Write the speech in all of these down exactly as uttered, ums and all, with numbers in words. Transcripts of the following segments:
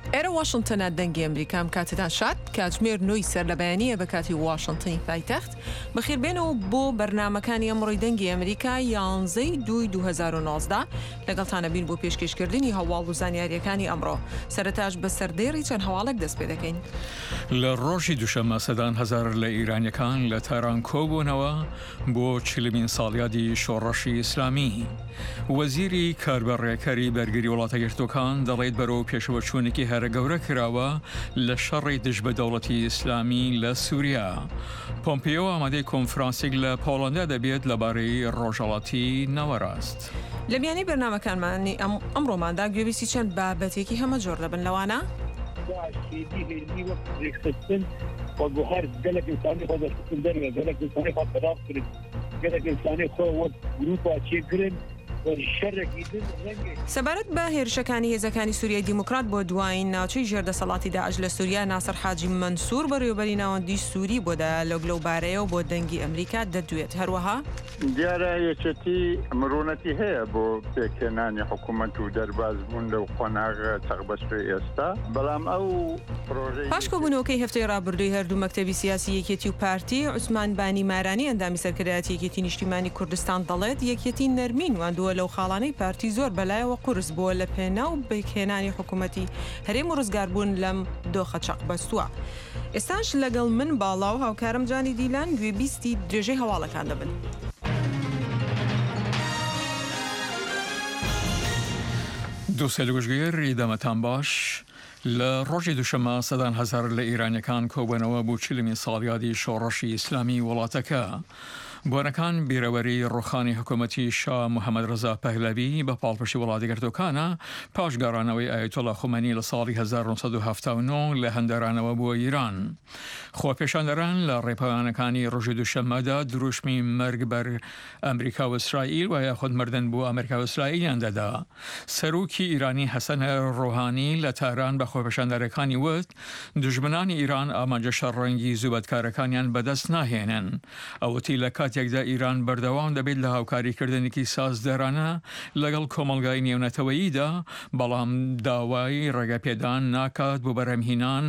ئێرە واشنگتنە دەنگی ئەمریکام کاتتان شاد کاتژمێر نۆی سەر لە بەیانیە بە کاتی واشنگتنی پایتەخت بەخێربێنەوە بۆ بەرنامەکانی ئەمڕۆی دەنگی ئەمریکا یانزەی دووی دوو هەزار و نۆزدە لەگەڵتانە بین بۆ پێشکەشکردنی هەواڵ و زانیاریەکانی ئەمڕۆ سەرەتاش بە سەردێڕی چەند هەواڵێک دەست پێ دەکەین. لە ڕۆژی دووشەممە سەدان هەزار لە ئیرانیەکان لە تاران کۆبوونەوە بۆ چلمین ساڵیادی شۆڕەشی ئیسلامی. وەزیری کاربەڕێکەری بەرگری وڵاتە یەکگرتووەکان دەڵێت بەرەو پێشەوەچوونێکی هەرە گەورە کراوە لە شەڕی دژ بە دەوڵەتی ئیسلامی لە سووریا. پۆمپیۆ ئامادەی کۆنفرانسێک لە پۆڵەندا دەبێت لەبارەی ڕۆژهەڵاتی ناوەڕاست. لە میانی بەرنامەکانمانی ئەمڕۆماندا گوێویستی چەند بابەتێکی هەمە جۆر دەبن لەوانە وهر جلك إنساني خود السكندرية جلك إنساني خود بدار كرد جلك إنساني خود جروبا تشيكرن سەبارەت بە هێرشەکانی هێزەکانی سووریای دیموکرات بۆ دوایین ناوچەی ژێردەسەڵاتی داعش لە سووریا ناسەر حاجی منسوور بەڕێوەبەری ناوەندی سووری بۆدا لە گلۆبارەیە و بۆ دەنگی ئەمریکا دەدوێت. هەروەها دیارە یەکێتی مرۆنەتی هەیە بۆ پێکهێنانی حکوومەت و دەربازبوون لەو قۆناغە تەغبەسپێ ئێستا بەڵام ئەو پاشکۆبوونەوەکەی هەفتەی ڕابردووی هەردوو مەکتەبی سیاسی یەکێتی و پارتی عوسمان بانی مارانی ئەندامی سەرکردایەتی یەکێتی نیشتیمانی کوردستان دەڵێت یەکێتی نەرمین واندووە لەو خاڵانەی پارتی زۆر بەلایەوە قورس بووە لە پێنا و بەکهێنانی حکوومەتی هەرێم و ڕزگاربوون لەم دۆخە چەق بەستووە. ئێستاش لەگەڵ من باڵا و هاوکارم جانی دیلان گوێبیستی درێژەی هەواڵەکان دەبن. دووسێ لە گوشتگوێر دەمەتان باش. لە ڕۆژی دووشەممە سەدان هەزار لە ئیرانیەکان کۆبوونەوە بۆ چلمی ساڵیادی شۆڕەشی ئیسلامی وڵاتەکە. بۆنەکان بیرەوەری ڕوخانی حکوومەتی شا محەممەد ڕەزا پەهلەوی بە پاڵپشتی وڵاتیگرتوەکانە پاش گەڕانەوەی ئایەتۆڵا خومەنی لە ساڵی هەزار و نۆ سەد و هەفتە و نۆ لە هەندێرانەوە بۆ ئیران. خۆپێشاندەران لە ڕێپەیانەکانی ڕۆژی دووشەممەدا دروشمی مەرگ بەر ئەمریکا و ئیسرائیل و یاخود مردن بۆ ئەمریکا و ئیسرائیلیان دەدا. سەرۆکی ئیرانی حەسەن ڕۆحانی لە تاران بە خۆپێشاندەرەکانی وت دوژمنانی ئیران ئامانجە شەڕەنگی زوبەتکارەکانیان بەدەست ناهێنن. ئەوتی لە کاتێکدا ئیران بەردەوام دەبێت لە هاوکاریکردنێکی سازدەرانە لەگەڵ کۆمەلگای نێونەتەوەییدا بەڵام داوای ڕێگەپێدان ناکات بۆ بەرەمهێنان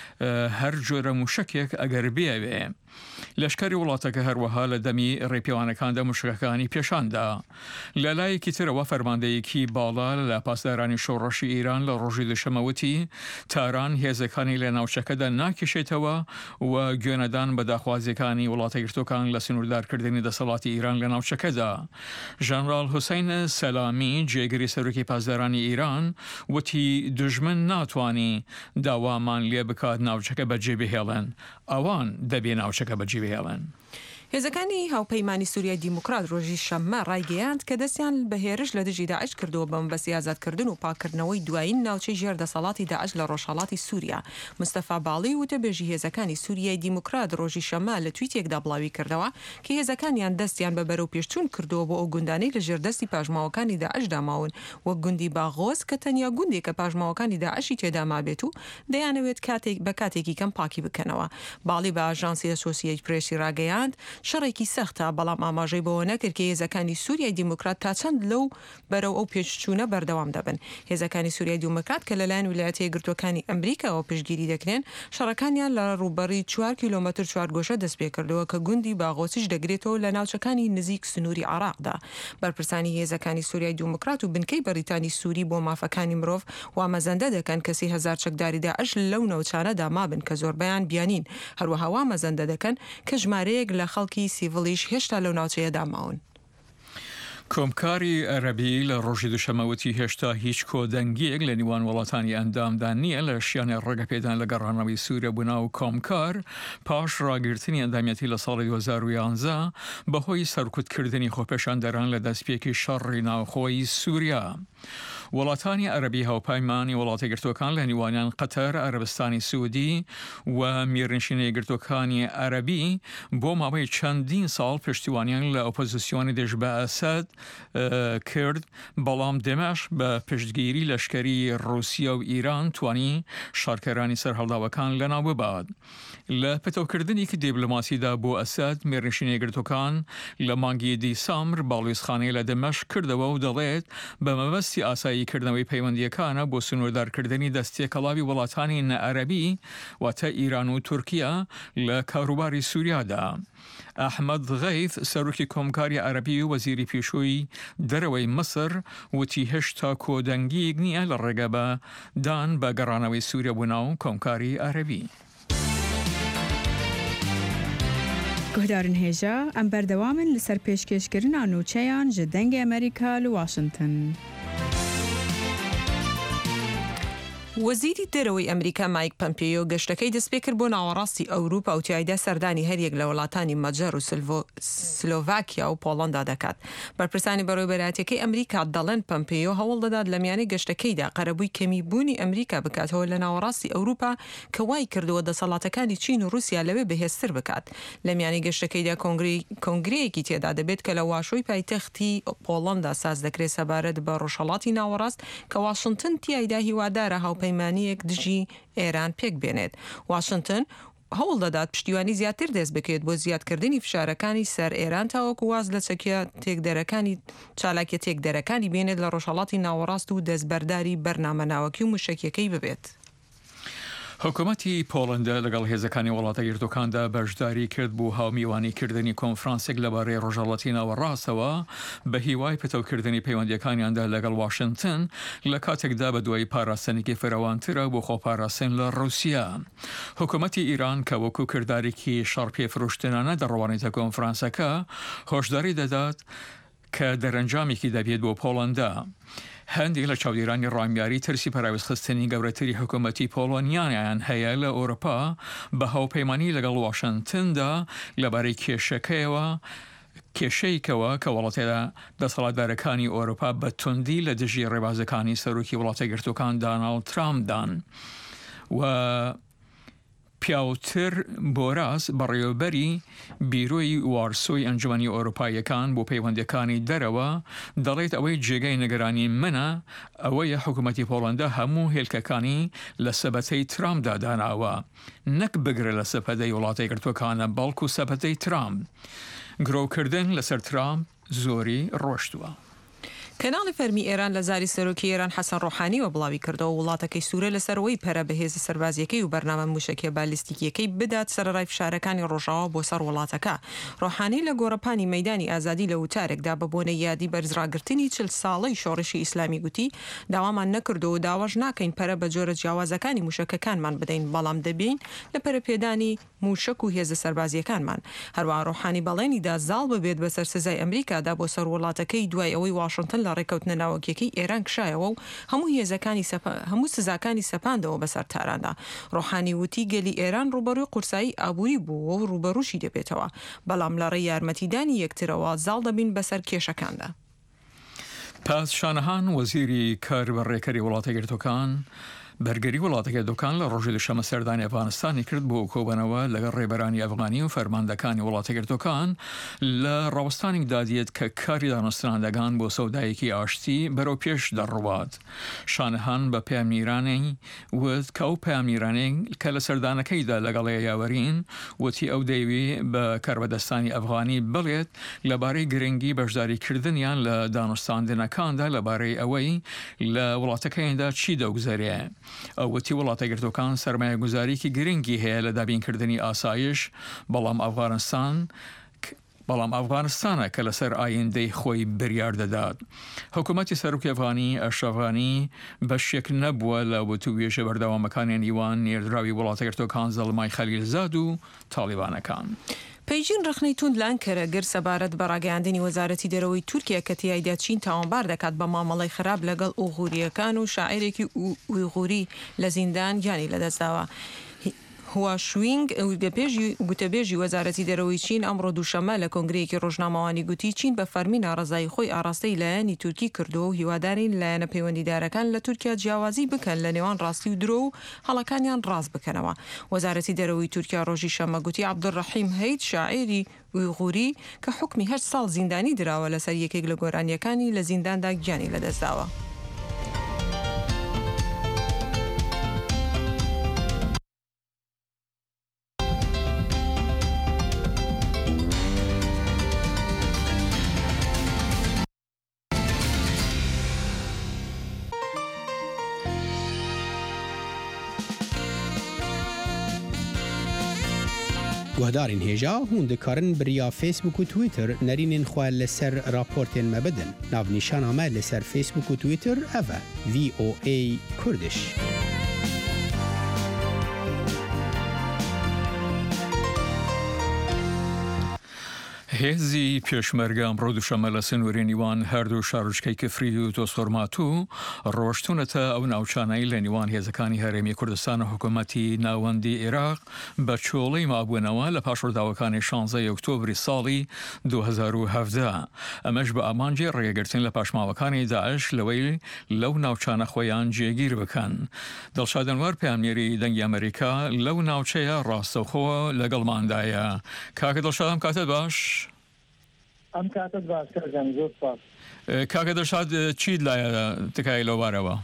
هەر جۆرە موشکێک ئەگەر بێوێ. لەشکری وڵاتەکە هەروەها لە دەمی ڕێپێوانەکاندا موشکەکانی پێشاندا. لە لایەکی ترەوە فەرماندەیەکی باڵا لە پاسدارانی شۆڕەشی ئیران لە ڕۆژی دووشەممەوتی تاران هێزەکانی لە ناوچەکەدا ناکێشێتەوە و گوێنەدان بە داخوازیەکانی وڵاتە یەکگرتووەکان لە سنووردارکردنی دەسەڵاتی ئیران لە ناوچەکەدا. ژەنڕال حوسەین سەلامی جێگری سەرۆکی پاسدارانی ئیران وتی دوژمن ناتوانی داوامان لێ بکات ناوچەکە بەجێ بهێڵن، ئەوان دەبێ ناوچەکە بەجێ بهێڵن. هێزەکانی هاوپەیمانی سووریای دیموکرات ڕۆژی شەممە ڕایگەیاند کە دەستیان بە هێرش لە دژی داعش کردووە بەم بەسی ئازادکردن و پاکردنەوەی دوایین ناوچەی ژێردەسەڵاتی داعش لە ڕۆژهەڵاتی سووریا. مستەفا باڵی وتەبێژی هێزەکانی سووریای دیموکرات ڕۆژی شەممە لە تویتێکدا بڵاوی کردەوە کە هێزەکانیان دەستیان بە بەرەو پێشچوون کردووە بۆ ئەو گوندانەی لە ژێردەستی پاژماوەکانی داعش داماون وەک گوندی باغۆز کە تەنیا گوندێکە پاژماوەکانی داعشی تێدا مابێت و دەیانەوێت کاتێک بە کاتێکی کەم پاکی بکەنەوە. باڵی بە ئاژانسی ئەسۆسیەیت پرێسی ڕاگەیاند شەڕێکی سەختە بەڵام ئاماژەی بەوە نەکرد کە هێزەکانی سووریای دیموکرات تا چەند لەو بەرەو ئەو پێشچوونە بەردەوام دەبن. هێزەکانی سووریای دیموکرات کە لەلایەن ویلایەتە یەکگرتووەکانی ئەمریکاوە پشتگیری دەکرێن شەڕەکانیان لە ڕووبەڕی چوار کیلۆمەتر چوارگۆشە دەست پێ کردەوە کە گوندی باغۆسیش دەگرێتەوە لە ناوچەکانی نزیک سنووری عێراقدا. بەرپرسانی هێزەکانی سووریای دیموکرات و بنکەی بەریتانی سووری بۆ مافەکانی مرۆڤ وامەزەندە دەکەن کە سێ هەزار چەکداری داعش لەو ناوچانەدا مابن کە زۆربەیان بیانین. هەروەها وامەزەندە دەکەن کە ژمارەیەک لە خەڵکی سیڤڵیش هێشتا لەو ناوچەیەدا ماون. کۆمکاری عەرەبی لە ڕۆژی دووشەممەوتی هێشتا هیچ کۆدەنگیەک لە نیوان وڵاتانی ئەندامدا نییە لە شیانە ڕێگەپێدان لە گەڕانەوەی سووریا بوونا و کۆمکار پاش ڕاگررتنی ئەندامیەتی لە ساڵی دوو هەزار و یانزە بەهۆی سەرکوتکردنی خۆپێشاندەران لە دەستپێکی شەڕی ناوخۆی سووریا. وڵاتانی عەرەبی هاوپەیمانی وڵاتە یەکگرتووەکان لە نیوانیان قەتەر، عەرەبستانی سوودی و میرنشینە یەکگرتووەکانی عەرەبی بۆ ماوەی چەندین ساڵ پشتیوانیان لە ئۆپۆزیسیۆنی دژ بە ئەسەد کرد، بەڵام دێمەش بە پشتگیری لەشکری رووسیا و ئیران توانی شارکەرانی سەرهەڵداوەکان لەناو ببات. لە پەتەوکردنێکی دیبلۆماسیدا بۆ ئەسەد میرنشینە یەکگرتووەکان لە مانگی دیسامبر باڵوێزخانەی لە دەمەشق کردەوە و دەڵێت بە مەبەستی ئاسایی کۆبوونەوەی پەیوەندیەکانە بۆ سنووردارکردنی دەستێکەڵاوی وڵاتانی نەعەرەبی واتە ئیران و تورکیا لە کاروباری سووریادا. ئەحمەد غەیث سەرۆکی کۆمکاری عەرەبی و وەزیری پێشووی دەرەوەی مەسر وتی هێشتا کۆدەنگیەک نییە لە ڕێگە بە دان بە گەڕانەوەی سووریا بوو ناو کۆمکاری عەرەبی. گهدارن هێژە ئەم بەردەوامن لەسەر پێشکەشکردنا نوچەیان ji dengê ئەمریکا li Washington. وەزیری دەرەوەی ئەمریکا مایک پەمپیۆ گەشتەکەی دەستپێ کرد بۆ ناوەڕاستی ئەوروپا و تیایدا سەردانی هەریەک لە وڵاتانی مەجەر و سلۆڤاکیا و پۆڵەندا دەکات. بەرپرسانی بەڕێوە بەرهەتیەکەی ئەمریکا دەڵێن پەمپیۆ هەوڵ دەدات لە میانەی گەشتەکەیدا قەرەبووی کەمیبوونی ئەمریکا بکاتەوە لە ناوەڕاستی ئەوروپا کە وای کردووە دەسەڵاتەکانی چین و رووسیا لەوێ بەهێزتر بکات. لە میانەی گەشتەکەیدا کۆنگرەیەکی تێدا دەبێت کە لە واشۆی پایتەختی پۆڵەندا ساز دەکرێت سەبارەت بە ڕۆژهەڵاتی ناوەڕاست کە واشنگتن تیایدا هیوادارە هاو پەیمانیەک دژی ئێران پێک بێنێت. واشنگتن هەوڵ دەدات پشتیوانی زیاتر دەست بکەوێت بۆ زیادکردنی فشارەکانی سەر ئێران تاوەکو واز لە چەکیە تێکدەرەکانی چالاکیە تێکدەرەکانی بێنێت لە ڕۆژهەڵاتی ناوەڕاست و دەستبەرداری بەرنامە ناوەکی و موشکیەکەی ببێت. حکوومەتی پۆڵەندا لەگەڵ هێزەکانی وڵاتە یەکگرتووەکاندا بەشداری کرد بۆ هاومیوانیکردنی کۆنفرانسێک لەبارەی ڕۆژهەڵاتی ناوەڕاستەوە بە هیوای پەتەوکردنی پەیوەندیەکانیاندا لەگەڵ واشنگتن لە کاتێکدا بە دوای پاراستنێکی فراوانترە بۆ خۆپاراستن لە رووسیا. حکوومەتی ئیران کە وەکو کردارێکی شەڕپێفرۆشتنانە دەڕەوانێتە کۆنفرانسەکە هۆشداری دەدات کە دەرەنجامێکی دەبێت بۆ پۆڵەندا. هەندێک لە چاودێرانی ڕامیاری ترسی پەراویستخستنی گەورەتری حکوومەتی پۆڵۆنیانیان هەیە لە ئەوروپا بە هاوپەیمانی لەگەڵ واشنگتندا لەبارەی کێشەکەیەوە کێشەیەکەوە کە وڵاتێدا دەسەڵاتدارەکانی ئەوروپا بە توندی لە دژی ڕێبازەکانی سەرۆکی وڵاتە یەکگرتووەکان داناڵد ترامپدان و پیاوتر بۆراس بەڕێوەبەری بیرۆی وارسۆی ئەنجومەنی ئەوروپایەکان بۆ پەیوەندیەکانی دەرەوە دەڵێت ئەوەی جێگەی نەگەرانی منە ئەوەیە حکوومەتی پۆڵەندا هەموو هێلکەکانی لە سەبەتەی ترامپدا داناوە نەک بگرە لە سەپەدەی وڵاتە یەکگرتووەکانە بەڵکو سەپەتەی ترامپ. گرۆکردن لەسەر ترامپ زۆری ڕۆشتووە. کەناڵی فەرمی ئێران لە زاری سەرۆکی ئێران حەسەن ڕۆحانیەوە بڵاوی کردەوە وڵاتەکەی سوورە لەسەرەوەی پەرە بەهێزە سەربازیەکەی و بەرنامە موشکیە بالیستیکیەکەی بدات سەرڕای فشارەکانی ڕۆژاوە بۆ سەر وڵاتەکە. ڕۆحانی لە گۆڕەپانی مەیدانی ئازادی لە وتارێکدا بە بۆنە یادی بەرزڕاگرتنی چل ساڵەی شۆڕشی ئیسلامی گوتی داوامان نەکردو و داواژ ناکەین پەرە بە جۆرە جیاوازەکانی موشکەکانمان بدەین بەڵام دەبین لە پەرەپێدانی موشک و هێزە سەربازیەکانمان. هەروە ڕۆحانی بەڵێنیدا زاڵ ببێت بەسەر سزای ئەمریکادا بۆ سەر وڵاتەکەی دوای ئەوەی واشنگتن لە ڕێکەوتنە ناوەکیەکەی ئێران کشایەوە و هەموو هێزەکانی هەموو سزاکانی سەپاندەوە بەسەر تاراندا. ڕۆحانی وتی گەلی ئێران ڕوبەڕووی قورسایی ئابووری بووە و ڕوبەڕووشی دەبێتەوە بەڵام لە ڕێی یارمەتیدانی یەکترەوە زاڵ دەبین بەسەر کێشەکاندا. پاس شانەهان وەزیری کار بە ڕێکەری وڵاتە یەکگرتووەکان بەرگەری وڵاتەکە دۆکان لە ڕۆژی دوشەمە سەردانی ئەفغانستانی کرد بۆ کۆبنەوە لەگەڵ ڕێبەرانی ئەفغانی و فەرماندەکانی وڵاتە یەکگرتووەکان لە ڕاوەستانێک دادیێت کە کاری دانوسترانەکان بۆ سەودایەکی ئاشتی بەرەو پێش دەڕوات. شانەهان بە پامێرانەی وت کە ئەو پامێرانەی کە لە سەردانەکەیدا لەگەڵ یاوەرین وتی ئەو دەیوێ بە کاربەدەستانی ئەفغانی بڵێت لەبارەی گرنگی بەشداریکردنیان لە دانوستاندنەکاندا لەبارەی ئەوەی لە وڵاتەکەیاندا چی دەوگزارێ. ئەوەتی وڵاتە یەکگرتووەکان سەرمایە گوزاریکی گرنگی هەیە لە دابینکردنی ئاسایش بەڵام ئەفغانستان بەڵام ئەفغانستانە کە لەسەر ئایندەی خۆی بریار دەدات. حکوومەتی سەرۆکی ئەفغانی ئەشرەف غانی بەشێک نەبووە لە وتووێژە بەردەوامەکانی نیوان نێردراوی وڵاتە یەکگرتووەکان زەڵمای خەلیلزاد و تاڵیبانەکان. پەیژین ڕخنەی توند لە ئەنکەرە گر سەبارەت بە ڕاگەیاندنی وەزارەتی دەرەوەی تورکیا کە تیایدا چین تاوانبار دەکات بە مامەڵەی خراپ لەگەڵ ئوغوریەکان و شاعیرێکی ئویغوری لە زیندان گیانی لەدەستداوە. هوا شوینگ گوتەبێژی وەزارەتی دەرەوەی چین ئەمڕۆ دووشەمە لە کۆنگرەیەکی ڕۆژنامەوانی گوتی چین بە فەرمی ناڕەزایی خۆی ئاراستەی لایەنی تورکی کردو و هیوادارین لایەنە پەیوەندیدارەکان لە تورکیا جیاوازی بکەن لە نێوان ڕاستی و درۆ و هەڵەکانیان ڕاست بکەنەوە. وەزارەتی دەرەوەی تورکیا ڕۆژی شەمە گوتی عەبدوڕەحیم هەید شاعیری ئویغوری کە حکمی هەشت ساڵ زیندانی دراوە لەسەر یەکێک لە گۆرانیەکانی لە زینداندا گیانی لەدەستداوە. گهدارین هیجا هون دکارن بریا فیسبوک و تویتر نرینین خواه لسر راپورتین مبدن. ناو نیشان آمد لسر فیسبوک و تویتر اوه وی او ای کردش. هێزی پێشمەرگە ئەمڕۆ دووشەمە لە سنووری نیوان هەردوو شارۆچکەی کفری و تۆسفۆرمات و ڕۆشتونەتە ئەو ناوچانەی لە نیوان هێزەکانی هەرێمی کوردستان و حکوومەتی ناوەندی عێراق بە چۆڵەی مابوونەوە لە پاشڕۆداوەکانی شانزەی ئۆکتۆبری ساڵی دوو هەزار و هەڤدە. ئەمەش بە ئامانجی ڕێگرتن لە پاشماوەکانی داعش لەوەی لەو ناوچانە خۆیان جێگیر بکەن. دڵشاد ئەنوار پەیامنێری دەنگی ئەمریکا لەو ناوچەیە ڕاستەوخۆوە لەگەڵماندایە. کاکە دڵشاد ئەم کاتە باش؟ ئەم کاتت باشکردم زۆر سپاس. کاکە دڵشاد چیت لایە تکای لەوبارەوە؟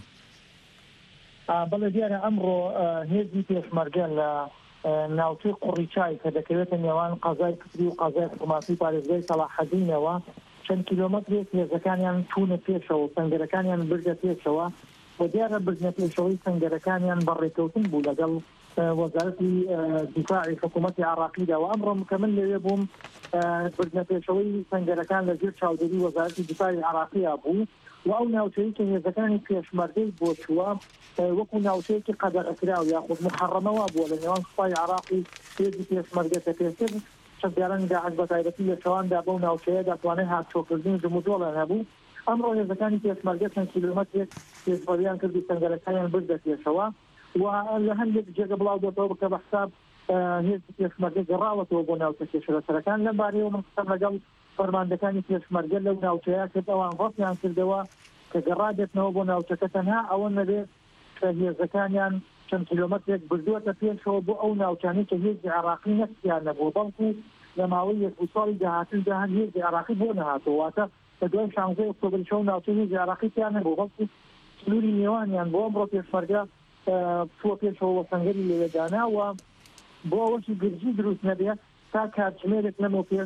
بەڵێ دیارە ئەمڕۆ هێزی پێشمەرگە لە ناوچەی قوڕیچای کە دەکەوێتە نێوان قەزای کفری و قەزای حکوومەتی پارێزگای سەلاحەدینەوە چەند کیلۆمەترێک هێزەکانیان چوونە پێشەوە سەنگەرەکانیان بردە پێشەوە و دیارە بردنە پێشەوەی سەنگەرەکانیان بەڕێکەوتن بوو لەگەڵ وەزارەتی دیفاعی حکوومەتی عێراقیدا و ئەمڕۆ مکەمل لەوێ بووم بردنە پێشەوەی سەنگەرەکان لە ژێر چاودێری وەزارەتی دیفاعی عێراقیە بوو و ئەو ناوچەیە کە هێزەکانی پێشمەرگەی بۆ چووە وەکو ناوچەیەکی قەدەغەکراو یاخود محەڕەمەوە بووە لە نێوان سوپای عێراقی هێزی پێشمەرگەکە پێشتر چەندجاران داعش بە تایبەتی لە شەواندا بەو ناوچەیە دەتوانێت هاتوۆکردنی جمودۆڵە هەبوو. ئەمڕۆ هێزەکانی پێشمەرگە چەند کیلۆمەترێک پێشبڕیان کردی سەنگەرەکانیان بردە پێشەوە و لە هەندێک جێگە بڵاو دێتەوە بکە بە حساب هێزی پێشمەرگە گەڕاوەتەوە بۆ ناوچە کێشەرەسەرەکان لەم بارەیەوە من قسەم لەگەڵ فەرماندەکانی پێشمەرگە لەو ناوچەیە کرد ئەوان ڕەتیان کردەوە کە گەڕادێتنەوە بۆ ناوچەکە تەنها ئەوە نەبێت کە هێزەکانیان چەند کیلۆمەترێک بردووەتە پێشەوە بۆ ئەو ناوچانەی کە هێزی عێراقی نەستیان نەبوو بەڵکو لە ماوەی یەک ساڵی داهاتوودا هەن هێزی عێراقی بۆ نەهاتەوە واتە لە دوای شانزەی ئۆکتۆبری شەو ناوچەی هێزی عێراقی تیان نەبوو بەڵکو سنووری نێوانیان بۆ ئەمڕۆ پێشمەرگە چووە پێشەوە سەنگەری لێدانا و بۆ ئەوەشی گرجی دروست نەبێت تا کاتژمێرێک لەمە پێش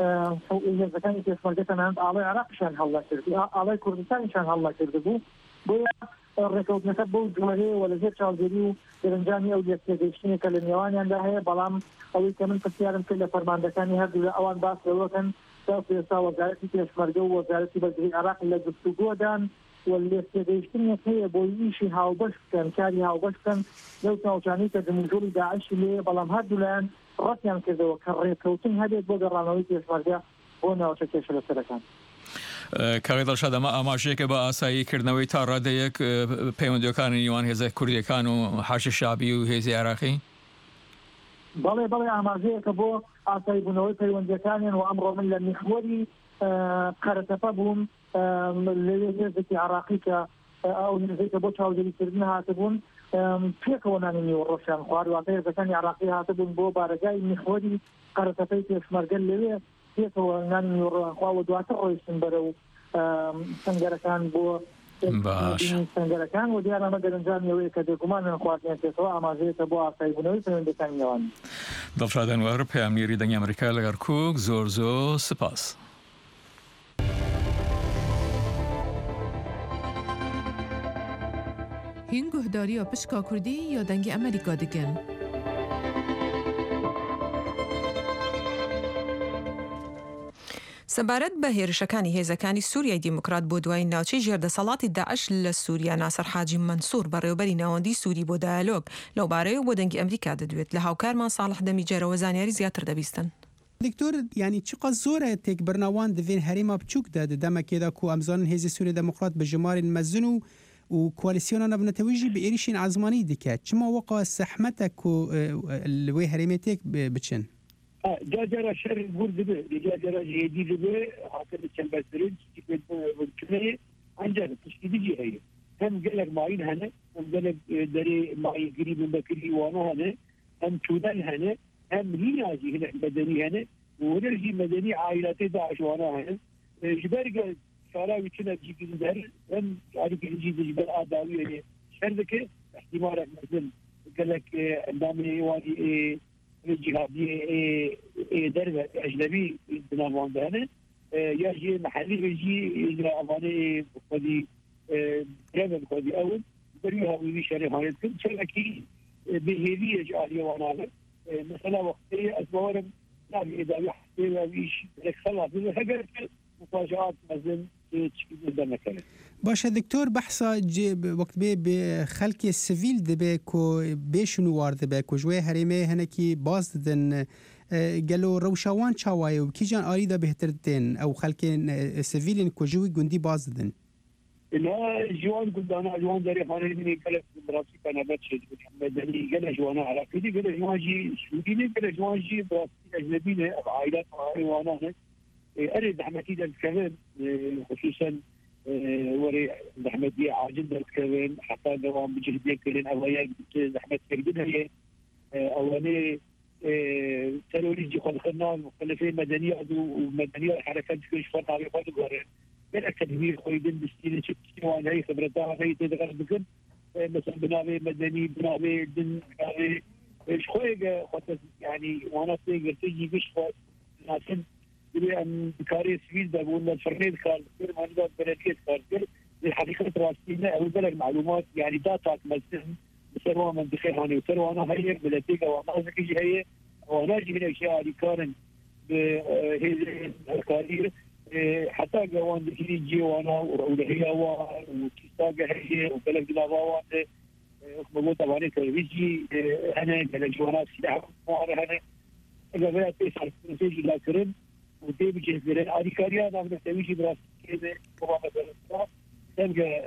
هێزەکانی پێشمەرگە تەنانەت ئاڵای عێراقیشان هەڵدا کردی ئاڵای کوردستانیشان هەڵدا کرده بوو بۆیە ڕێکەوتنەکە بەو جوهرەیەوە لەژێر چاودێری و دەرەنجامی ئەو لێکتێگەیشتنێکە لە نێوانیاندا هەیە بەڵام ئەوەی کە من پرسیارم کرد لە فەرماندەکانی هەردوو لە ئەوان باس لەوەکەن تا ئێستا وەزارەتی پێشمەرگە و وەزارەتی بەرگری عێراق لە گفتوگۆدان و لێکتێگەیشتنێک هەیە بۆی ئیشی هاوبەش بکەن کاری هاوبەش بکەن لەو ناوچانەی کە جمهوری داعشی لێ بەڵام هەردوو لایەن ڕەتیان کردەوە کە ڕێکەوتن هەبێت بۆ گەڕانەوەی پێشمەرگە بۆ ناوچە کێشەرەسەرەکان. کاغی دڵشاد ئەمە ئاماژەیەکە بە ئاساییکردنەوەی تا ڕادەیەک پەیوەندیەکانی نیوان هێزە کوردیەکان و حاشە شابی و هێزی عێراقی؟ بەڵێ بەڵێ ئاماژەیەکە بۆ ئاساییبوونەوەی پەیوەندیەکانیان و ئەمڕۆ من لە میخوەری قەرەتەپە بووم لەوێ هێزێکی عێراقی کە ئەو هێزێکە بۆ چاودێریکردن هاتبوون پێکەوە نانی نیوەڕۆژیان خوارد واتە هێزەکانی عێراقی هاتبوون بۆ بارگای میخوەری قەرەتەپەی پێشمەرگە لەوێ پێکەوە نانی نیوەڕۆیان خواوە دواتر ڕۆیشتن بەرەو سەنگەرەکان بۆ سەنگەرەکان و دیارە ئەمە دەرەنجامیەوەی کە دەگومانیان خواردیان پێکەوە ئاماژەیەکە بۆ ئاساییبوونەوەی پەیوەندیەکانی نێوان. دڵشاد ئەنوار پەیامنێری دەنگی ئەمریکا لە گەرکووک زۆر زۆر سپاس. هین گهداری و پشکا کردی یا دنگی ئەمریکا دکن؟ سەبارەت بە هێرشەکانی هێزەکانی سووریای دیموکرات بۆ دوای ناوچەی ژێردەسەڵاتی داعش لە سووریا ناسەر حاجی مەنسوور بەڕێوەبەری ناوەندی سووری بۆ دایالۆگ لەو بارەیە بۆ دەنگی ئەمریکا دەدوێت لە هاوکارمان ساڵح دەمیجەرەوە زانیاری زیاتر دەبیستن. دکتۆر یعنی چقدر زۆرە تێکبرنەوان دەبێن هەرێما بچووکدا دەمەکێدا کو ئەمزانن هێزی سووری دموکرات بە ژمارێن مەزن و و کوالسیۆنە نەبنەتەوەیژی بە ئێریشین عزمانی دکات چما وەقع سەحمەتە کو لەوەی هەرێمێتێک بچن. جاجرا شر بورد به جاجرا جديد به حاصل الشمبرين كده عنجر تشديدي هي هم قالك معين هنا هم قالك دري معي قريب من بكري وانا هنا هم سودان هنا هم هنا هنا مدني هنا ونرجي مدني عائلات داعش وانا هنا جبرق شراوي كنا جيب الدار هم عارف يجي جبل آداوي يعني شرذك احتمال مثلا قالك عندما وادي الجهادي درجة أجنبي بنظام ده يجي محلي يجي إجراء أماني بقدي برمن بقدي أول بريها ويشاري هايتكم شلكي بهذه جالية وانا مثلا وقتي أتبورم يعني إذا يحكي ويش لك خلاص إذا هجرت مفاجآت مثلا تشكيل ده مثلا. باشه دکتور بحثا وقت به به خلق سیویل دبه کو بهشونو وارد به کو جوی هریمه هنکی باز ددن گلو روشوان چاوای و کیجان آریدا بهترتن او خلق سیویلن کو جوی گندی باز ددن. لا جوان قلت انا جوان داري خانه مني قلت براسي كان بتشد محمد علي قال جوان على كذي قال جوان جي سعودي قال جوان جي براسي اجنبي عائلات وانا اريد احمدي الكلام خصوصا وري احمدي عاجل الكلام حتى دوام بجهد كلن اويا احمد كردنا هي اولي تروريجي خلقنا مختلفين مدنيه ومدنيه حركات كل فرق على بعض قرن بالأكاديمية خويدن بستيل شكل وانا هي خبرتها هي تدخل بكن مثلا بنابي مدني بنابي دن بنابي ايش خويجة خاطر يعني وانا تيجي تيجي بيش ناسن يبي ان كاري سويل ده بقول الفرنيد كار كل ما نقدر بلدية كار الحقيقة راسينا او بلغ معلومات يعني داتا مثلا بسروا من دخل هاني وسروا انا هي بلدية وانا زكي هي وانا جي هنا اشياء اللي كارن بهي الكارير حتى جوان دكتي جوانا ولهي وتستاجه هي وبلغ دلاوات مو طبعا كريجي انا بلغ جوانا سلاح مؤر انا اجابات صار تيجي لكرم ودي بجهز لنا اديكاريا انا بنسوي براس كده طبعا مثلا تلقى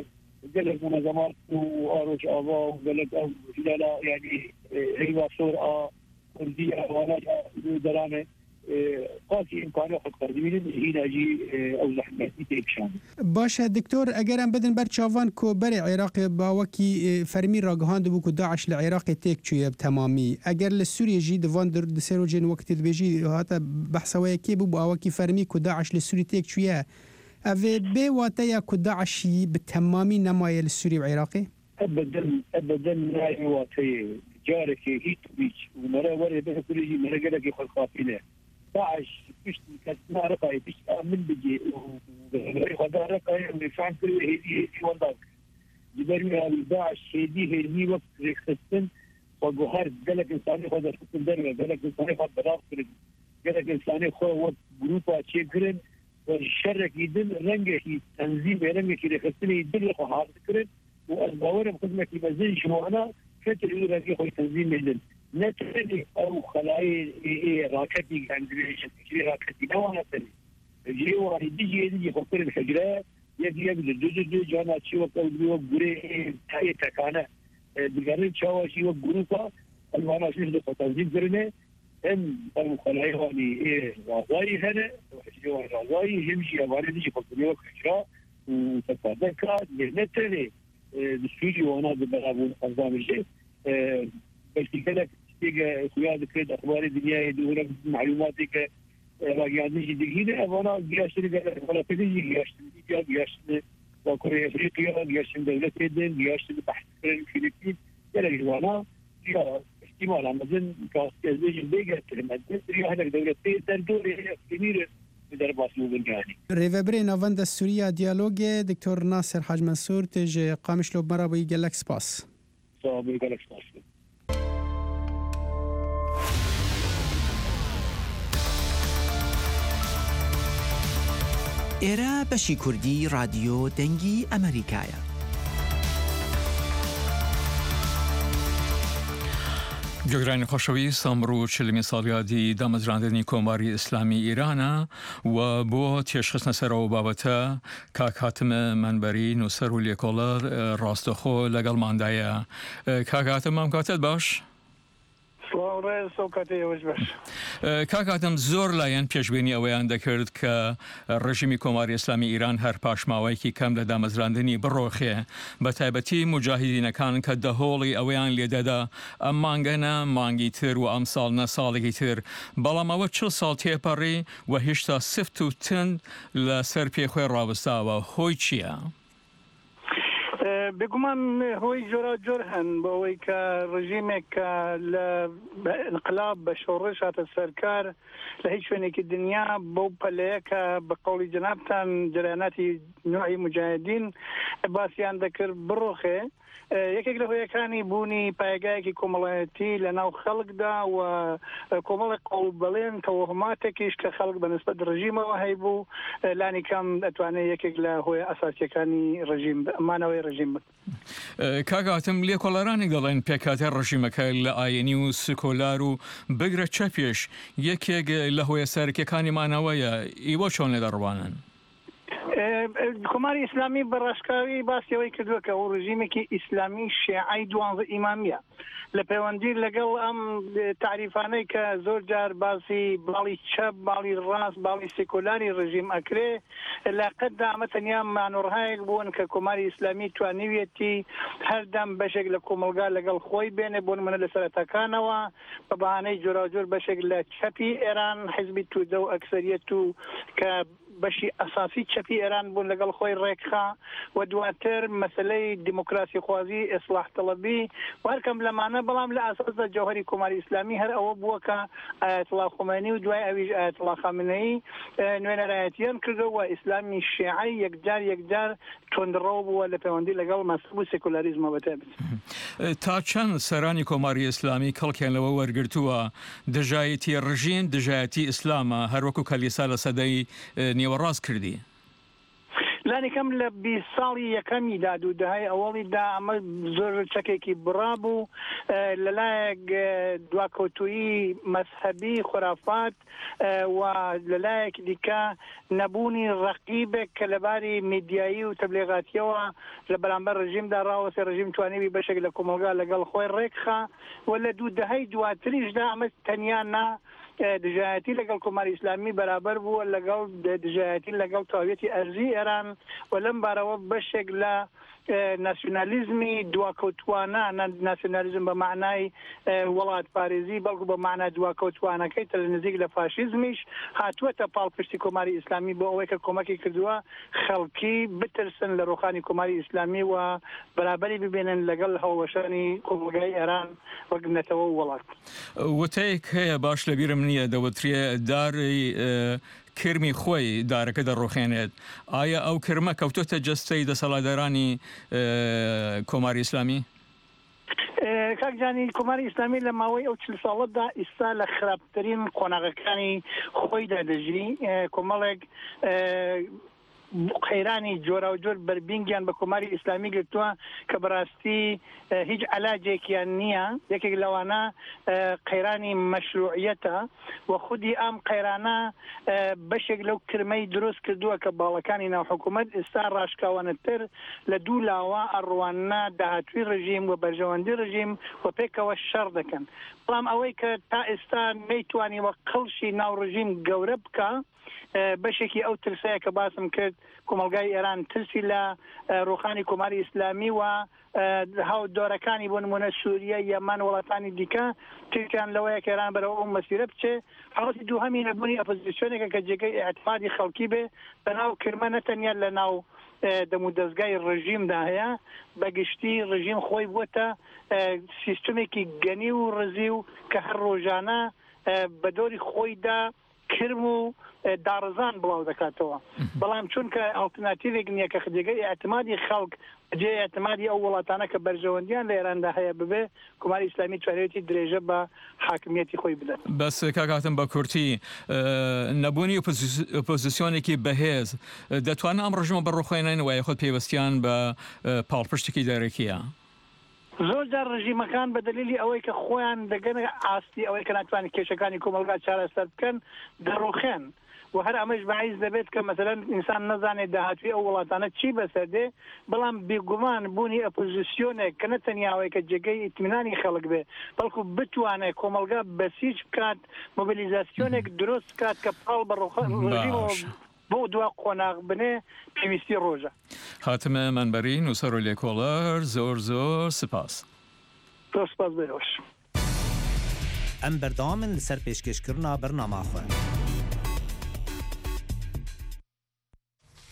بلغ منظمات واروج ابا وبلغ لا يعني هي صوره كرديه وانا درامه قاسی امکانه خود کردیم هینا جی او زحمتی تکشان. باشه دکتور اگرم بدن بر چاوان کو بر عراق با وکی فرمی راگهاند بو کو داعش لعراق تک چوی تمامی اگر لسوریه جی دوان در دسروجن وقت بيجي هاتا بحثوا کی بو با وکی فرمی کو داعش لسوری تک چوی اوی به واتیا کو داعش بالتمامی نمای لسوری و عراقی ابدا ابدا لا واتي جارك هيت بيش ومرة ورا به كل مرة قالك يخل قافله داعش مش كنا رقاي مش من بيجي وغدا رقاي اللي فعل كل هذه والله جبرنا داعش هذه هي وقت ريكستن وجوهر قالك انساني خد في الدرجه قالك انساني خد براس قالك انساني خد جروبا تشيكرن والشرك يدل رنجه تنظيم رنجه كده خصني يدل خهار ذكر والباور بخدمه يبزين شنو انا فتر يقول لك خوي تنظيم مدن نتري او خلايا ايه راكتي عندي شكل راكتي لو انا تري يجي واحد يجي يجي خطر الحجرات يجي يجي دو جانا شي وقت بيو غري تاي تكانا بغير شو شي وغروبا المانا شي تنظيم كرنه ان او خلايا هوني ايه واي هنا واي يمشي واحد يجي خطر بيو حجرات وتتذكر نتري الاستوديو وانا بلعبون نظام الشيء بس كده تيجي خويا كده اخبار الدنيا يدور معلوماتك راجع نجي دقيقه وانا جاشري ولا تجي جاشري جاشري وكوريا افريقيا جاشري دوله الدين جاشري بحث الفلبين يلا وانا فيها احتمال امازون كاستيج بيجا تري هذا دوله تردوري كبيره ریوبری نوند سوریا دیالوگ دکتر ناصر حاج منصور تج قامش لو مرا بي گلک سپاس صاحب گلک سپاس ئێرە بەشی کوردی رادیۆ دەنگی ئەمریکایە. گەگرانی خۆشەویست ئەمڕۆ چلمی ساڵیادی دامەزراندنی کۆماری ئیسلامی ئیرانە و بۆ تێشخستنە سەرەوە بابەتە کاک هاتمە منبەری نووسەر و لێکۆڵەر ڕاستەخۆ لەگەڵماندایە. کاک هاتم مام کاتت باش؟ کاکاتم زۆر لایەن پێشبینی ئەوەیان دەکرد کە ڕژیمی کۆماری ئیسلامی ئیران هەر پاشماوەیەکی کەم لە دامەزراندنی بڕۆخێ بە تایبەتی موجاهیدینەکان کە دەهۆڵی ئەوەیان لێدەدا ئەم مانگەنە مانگی تر و ئەم ساڵ نە ساڵێکی تر بەڵام ئەوە چل ساڵ تێپەڕی و هێشتا سفت و تند لەسەر پێخۆی ڕاوەستاوە هۆی چییە؟ بێگومان هۆی جۆرا جۆر هەن بەوەی کە ڕژیمێک لە انقلاب بە شۆڕش هاتە سەرکار لە هیچ شوێنێکی دنیا بەو پەلەیە کە بە قەوڵی جەنابتان جەرایاناتی نوعی مجاهدین باسییان دەکرد بڕۆخێ یەکێک لە هۆیەکانی بوونی پایگایەکی کۆمەڵایەتی لە ناو خەڵکدا و کۆمەڵی قەوڵبەڵێن تەوەهماتێکیش کە خەڵک بەنسبەت ڕژیمەوە هەیبوو لانی کەم ئەتوانێت یەکێک لە هۆی ئاساسیەکانی ڕژیم مانەوەی ڕژیم بن. کاگاتم لێ کۆڵەرانی دەڵێن پێکاتێ ڕژیمەکە لە ئاینی و سکۆلار و بگرە چەپێش یەکێک لە هۆیە سەرکیەکانی مانەوەیە ئیوە چۆن لێ دەڕوانن؟ کۆماری ئیسلامی بەڕاشکاوی باسیەوەی کردووە کە ئەو ڕژیمێکی ئیسلامی شیعی دوانزە ئیمامیە لە پەیوەندی لەگەڵ ئەم تعریفانەی کە زۆر جار باسی باڵی چەپ باڵی ڕاست باڵی سێکۆلاری ڕژیم ئەکرێ لە قەتدا ئەمە تەنیا مانۆڕهایەک بوون کە کۆماری ئیسلامی توانیویەتی هەردەم بەشێک لە کۆمەلگا لەگەڵ خۆی بێنێ بۆ نمونە لە سەرەتاکانەوە بە بەهانەی جۆراوجۆر بەشێک لە چەپی ئێران حیزبی توودە و ئەکسەریەت و کە بەشی ئەساسی چەپی ئێران بوون لەگەڵ خۆی ڕێکخا و دواتر مەسلەی دیموکراسی خوازی ئیسلاح تەڵەبی وەرکەم لەمانە بەڵام لە ئاساسدا جەوهەری کۆماری ئیسلامی هەر ئەوە بووە کە ئایەتوڵا خومینی و دوای ئەویش ئایەتوڵا خامنەیی نوێنەرایەتیان کردەوە و ئیسلامی شیعی یەکجار یەکجار تۆندڕەو بووە لە پەیوەندی لەگەڵ مەسلەب و سێکولاریزمەوە بەتابێت. تا چەند سەرانی کۆماری ئیسلامی کەڵکیان لەوە وەرگرتووە دژایەتی ڕژیم دژایەتی ئیسلامە هەروەکو کەلیسا لە سەدەی نێوەڕاست کردی؟ لانیکەم لە بیست ساڵی یەکەمی داد و دەهای ئەوەڵیدا ئەمە زۆر چەکێکی بڕابوو لەلایەک دواکەوتویی مەذهبی خورافات و لەلایەک دیکە نەبوونی ڕەقیبێک کە لەباری میدیایی و تەبلیغاتیەوە لە بەرامبەر ڕژیمدا ڕاوەسێ ڕژیم توانیوی بەشێک لە کۆمەلگا لەگەڵ خۆی ڕێکخا و لە دوو دەهای دواتریشدا ئەمە تەنیا نا دژایەتی لەگەڵ کۆماری ئیسلامی بەرابەر بووە لەگەڵ دژایەتی لەگەڵ تاویەتی ئەرزی ئێران و لەم بارەوە بەشێک لە ناسیۆنالیزمی دواکەوتوانە ناسیۆنالیزم بە معنای وڵات پارێزی بەڵکو بە معنای دواکەوتوانەکەی تە لە نزیک لە فاشیزمیش هاتووەتە پاڵپشتی کۆماری ئیسلامی بۆ ئەوەی کە کۆمەکی کردووە خەڵکی بترسن لە ڕۆخانی کۆماری ئیسلامی و بەرابەری ببێنن لەگەڵ هەڵوەشانی کۆمەلگای ئێران وەگنەتەوە وڵات. وتەیەک هەیە باش لەبیرم نییە دەوترێ داری کرمی خۆی دارەکە دەڕۆخێنێت ئایا ئەو کرمە کەوتۆتە جەستەی دەسەڵاتدارانی کۆماری ئیسلامی؟ کاکجانی کۆماری ئیسلامی لە ماوەی ئەو چل ساڵەتدا ئێستا لە خراپترین قۆناغەکانی خۆیدا دەژی کۆمەڵێک قەیرانی جۆرا و جۆر بەربینگیان بە کۆماری ئیسلامی گرتووە کە بەڕاستی هیچ علاجێکیان نییە یەکێک لەوانە قەیرانی مەشروعیەتە و خودی ئەم قەیرانە بەشێک لەو کرمەی دروست کردووە کە باڵەکانی ناو حکوومەت ئێستا ڕاشکاوانەتر لە دوو لاوە ئەڕوانە داهاتووی ڕژیم و بەرژەوەندی ڕژیم و پێکەوە شەڕ دەکەن بەڵام ئەوەی کە تا ئێستا نەیتوانیوە قەڵشی ناو ڕژیم گەورە بکە بەشێکی ئەو ترسەیە کە باسم کرد کۆمەلگای ئێران ترسی لە ڕۆخانی کۆماری ئیسلامی و هاو دۆرەکانی بۆ نمونە سووریە یەمان وڵاتانی دیکە تێکیان لەوەیە کە ئێران بەرەوە ئەو مەسیرە بچێ حاڵەتی دووهەمی نەبوونی ئۆپۆزیسیۆنێکە کە جێگەی ئێعتمادی خەڵکی بێ بەناو کرمە نەتەنیا لە ناو دەمودەستگای ڕژیمدا هەیە بەگشتی ڕژیم خۆی بووەتە سیستمێکی گەنی و ڕزی و کە هەر ڕۆژانە بە دۆری خۆیدا کرم و دارزان بڵاو دەکاتەوە بەڵام چونکە ئالترناتیڤێک نییە کە خجێگەی ئاعتمادی خەڵک جێ ئاعتمادی ئەو وڵاتانە کە بەرژەوەندیان لە ئێراندا هەیە ببێ کۆماری ئیسلامی توانێتی درێژە بە حاکمیەتی خۆی بدەن. بەس کاکاتم بە کورتی نەبوونی ئۆپۆزیسیۆنێکی بەهێز دەتوانێت ئەم ڕژیمە بەڕوخێنن وایە خۆت پێوەستیان بە پاڵپشتێکی دەرەکیە؟ زۆر جار ڕژیمەکان بە دلیلی ئەوەی کە خۆیان دەگەن ئاستی ئەوەی کە ناتوانانی کێشەکانی کۆمەلگا چارەسەر بکەن دەڕوخێن و هەر ئەمەش بەعیز دەبێت کە مەسەلەن ئینسان نەزانێت داهاتووی ئەو وڵاتانە چی بەسەردێ بەڵام بێگومان بوونی ئۆپۆزیسیۆنێک کە نەتەنیاوەی کە جێگەی ئیتمینانی خەڵک بێ بەڵکو بتوانێت کۆمەلگا بەسیج بکات مۆبیلیزاسیۆنێک دروست بکات کە پاڵ بە ڕژیمەوە بۆ دوا قۆناغ بنێ پێویستی ڕۆژە. خاتمە منبەری نووسەر و لێکۆڵەر زۆر زۆر سپاس. زۆر سپاس بێژ. ئەم بەردەوامن لەسەر پێشکەشکردنا بەرنامە خوێن.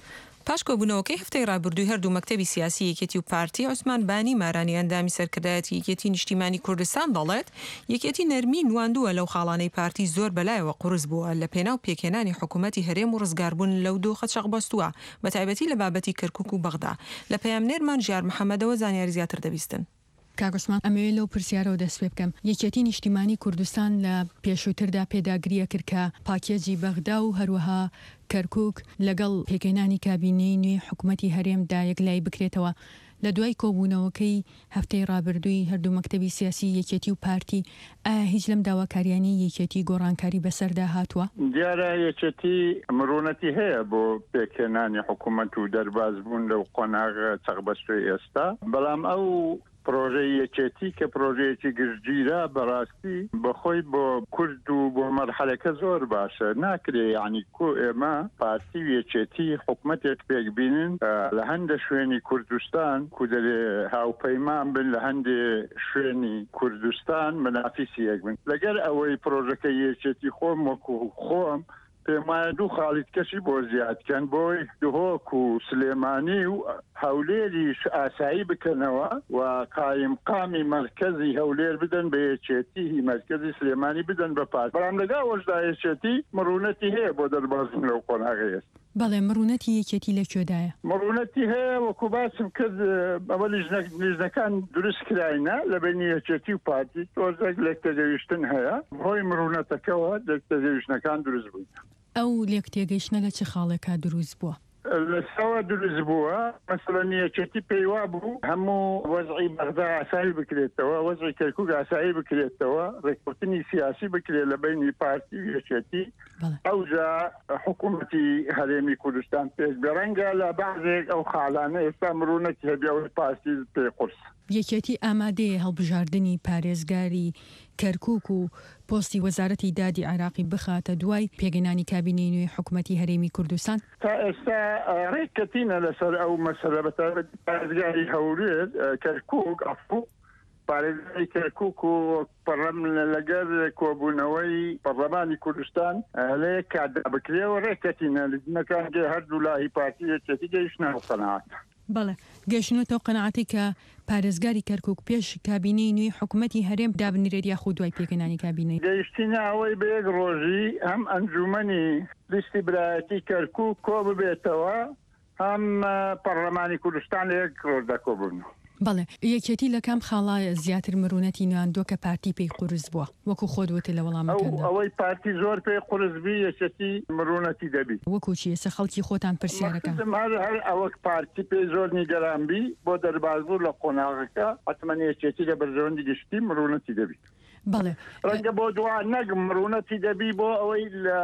پاش کۆبوونەوەکەی هەفتەی ڕابردووی هەردوو مەکتەبی سیاسی یەکێتی و پارتی عوسمان بانی مارانی ئەندامی سەرکردایەتی یەکێتی نیشتیمانی کوردستان دەڵێت یەکێتی نەرمی نواندووە لەو خاڵانەی پارتی زۆر بەلایەوە قورس بووە لە پێناو پێکهێنانی حکوومەتی هەرێم و ڕزگاربوون لەو دۆخە چەقبەستووە بە تایبەتی لە بابەتی کەرکووک و بەغدا. لە پەیامنێرمان ژیار محەممەدەوە زانیاری زیاتر دەبیستن. کاگوسمان ئەمەوێت لەو پرسیارەوە دەست پێ بکەم. یەکێتی نیشتیمانی کوردستان لە پێشووتردا پێداگریە کرد کە پاکێجی بەغدا و هەروەها کەرکووک لەگەڵ پێکهێنانی کابینەی نوێ حکوومەتی هەرێمدا یەکلای بکرێتەوە. لە دوای کۆبوونەوەکەی هەفتەی ڕابردووی هەردوو مەکتەبی سیاسی یەکێتی و پارتی ئایا هیچ لەم داواکاریانی یەکێتی گۆڕانکاری بەسەردا هاتووە؟ دیارە یەکێتی مرۆنەتی هەیە بۆ پێکهێنانی حکوومەت و دەربازبوون لەو قۆناغ چەقبەستوی ئێستا، بەڵام ئەو پرۆژەی یەکێتی کە پرۆژەیەکی گشتگیرە بەڕاستی بەخۆی بۆ کورد و بۆ مەرحەلەکە زۆر باشە ناکرێ. یعنی کو ئێمە پارتی و یەکێتی حکوومەتێک پێک بینن لە هەندە شوێنی کوردستان کو دەرێ هاوپەیمان بن لە هەندێ شوێنی کوردستان منافیسی یەک بن. لەگەر ئەوەی پرۆژەکە یەکێتی خۆم وەکو خۆم پێم وایە دوو خاڵیت کەشی بۆ زیادکەن بۆی دهۆک و سلێمانی و هەولێریش ئاسایی بکەنەوە و قایم قامی مرکزی هەولێر بدەن بە یەکێتی مرکزی سلێمانی بدەن بە پارت. بەڵام لەگا وەشدا یەکێتی مرونەتی هەیە بۆ دەربازن لەو قۆناغی ئێستا. بەڵێ مرونەتی یەکێتی لەکوێدایە؟ مرونەتی هەیە وەکو باسم کرد ئەوە لیژنەکان دروست کراینە لە بینی یەکێتی و پارتی تۆزێک لێکتەگەیشتن هەیە بۆی مرونەتەکەەوە لێکتەگەیشتنەکان دروست بوون. ئەو لێکتێگەیشتنە لە چه خاڵێکا دروست بووە؟ لەسەوە دروست بووە مەسەڵەن یەکێتی پێیوا بوو هەموو وەزعی بەغدا ئاسایی بکرێتەوە، وەزعی کەرکووک ئاسایی بکرێتەوە، ڕێککەوتنی سیاسی بکرێت لە بینی پارتی و یەکێتی. ئەوجا حکوومەتی هەرێمی کوردستان پێش بێڕەنگە لە بەعضێک ئەو خاڵانە ئێستا مرونەتی هەبێەوەی پارتی پێ قورس. یەکێتی ئامادەیە هەڵبژاردننی پارێزگاری کەرکووک و پۆستی وەزارەتی دادی عراقی بخاتە دوای پێگەنانی کابینەی نوێی حکوومەتی هەرێمی کوردستان؟ تا ئێستا ڕێککەتینە لەسەر ئەو مەسەلە بەتابەت پارێزگاری هەولێر کەرکووک ئەفو پارێزگاری کەرکووک و پەرلەم لەگەر کۆبوونەوەی پەرلەمانی کوردستان لە یەک کاتدا بکرێەوە ڕێککەتینە لەنەکان هەردوو لای پارتی یەکێتی گەیشتنە قەناعەت. بەڵێ گەشتنەوە قەناعەتی کە پارێزگاری کەرکووک پێش کابینەی نوێی حکوومەتی هەرێم دابنرێت یاخود دوای پێکەنانی کابینەی گەیشتنە ئەوەی بە یەک ڕۆژی هەم ئەنجومەنی لیستی برایەتی کەرکووک کۆ ببێتەوە هەم پەرلەمانی کوردستان لە یەک ڕۆژدا کۆبوون. بەڵێ یەکێتی لە کام خاڵا زیاتر مرونەتی نواندووە کە پارتی پێی قورس بووە وەکو خۆت وتە لە وەڵامەکەدا؟ ئەوەی پارتی زۆر پێی قورس بی یەکێتی مرونەتی دەبی. وەکو چی ئێستا خەڵکی خۆتان پرسیارەکە هەر ئەوەک پارتی پێی زۆر نیگەرانبی بۆ دەربازبوو لە قۆناغەکە حتمەن یەکێتی لە بەرژەوەندی گشتی مرونەتی دەبی. بەڵێ ڕەنگە بۆ دووا نەک مرونەتی دەبی بۆ ئەوەی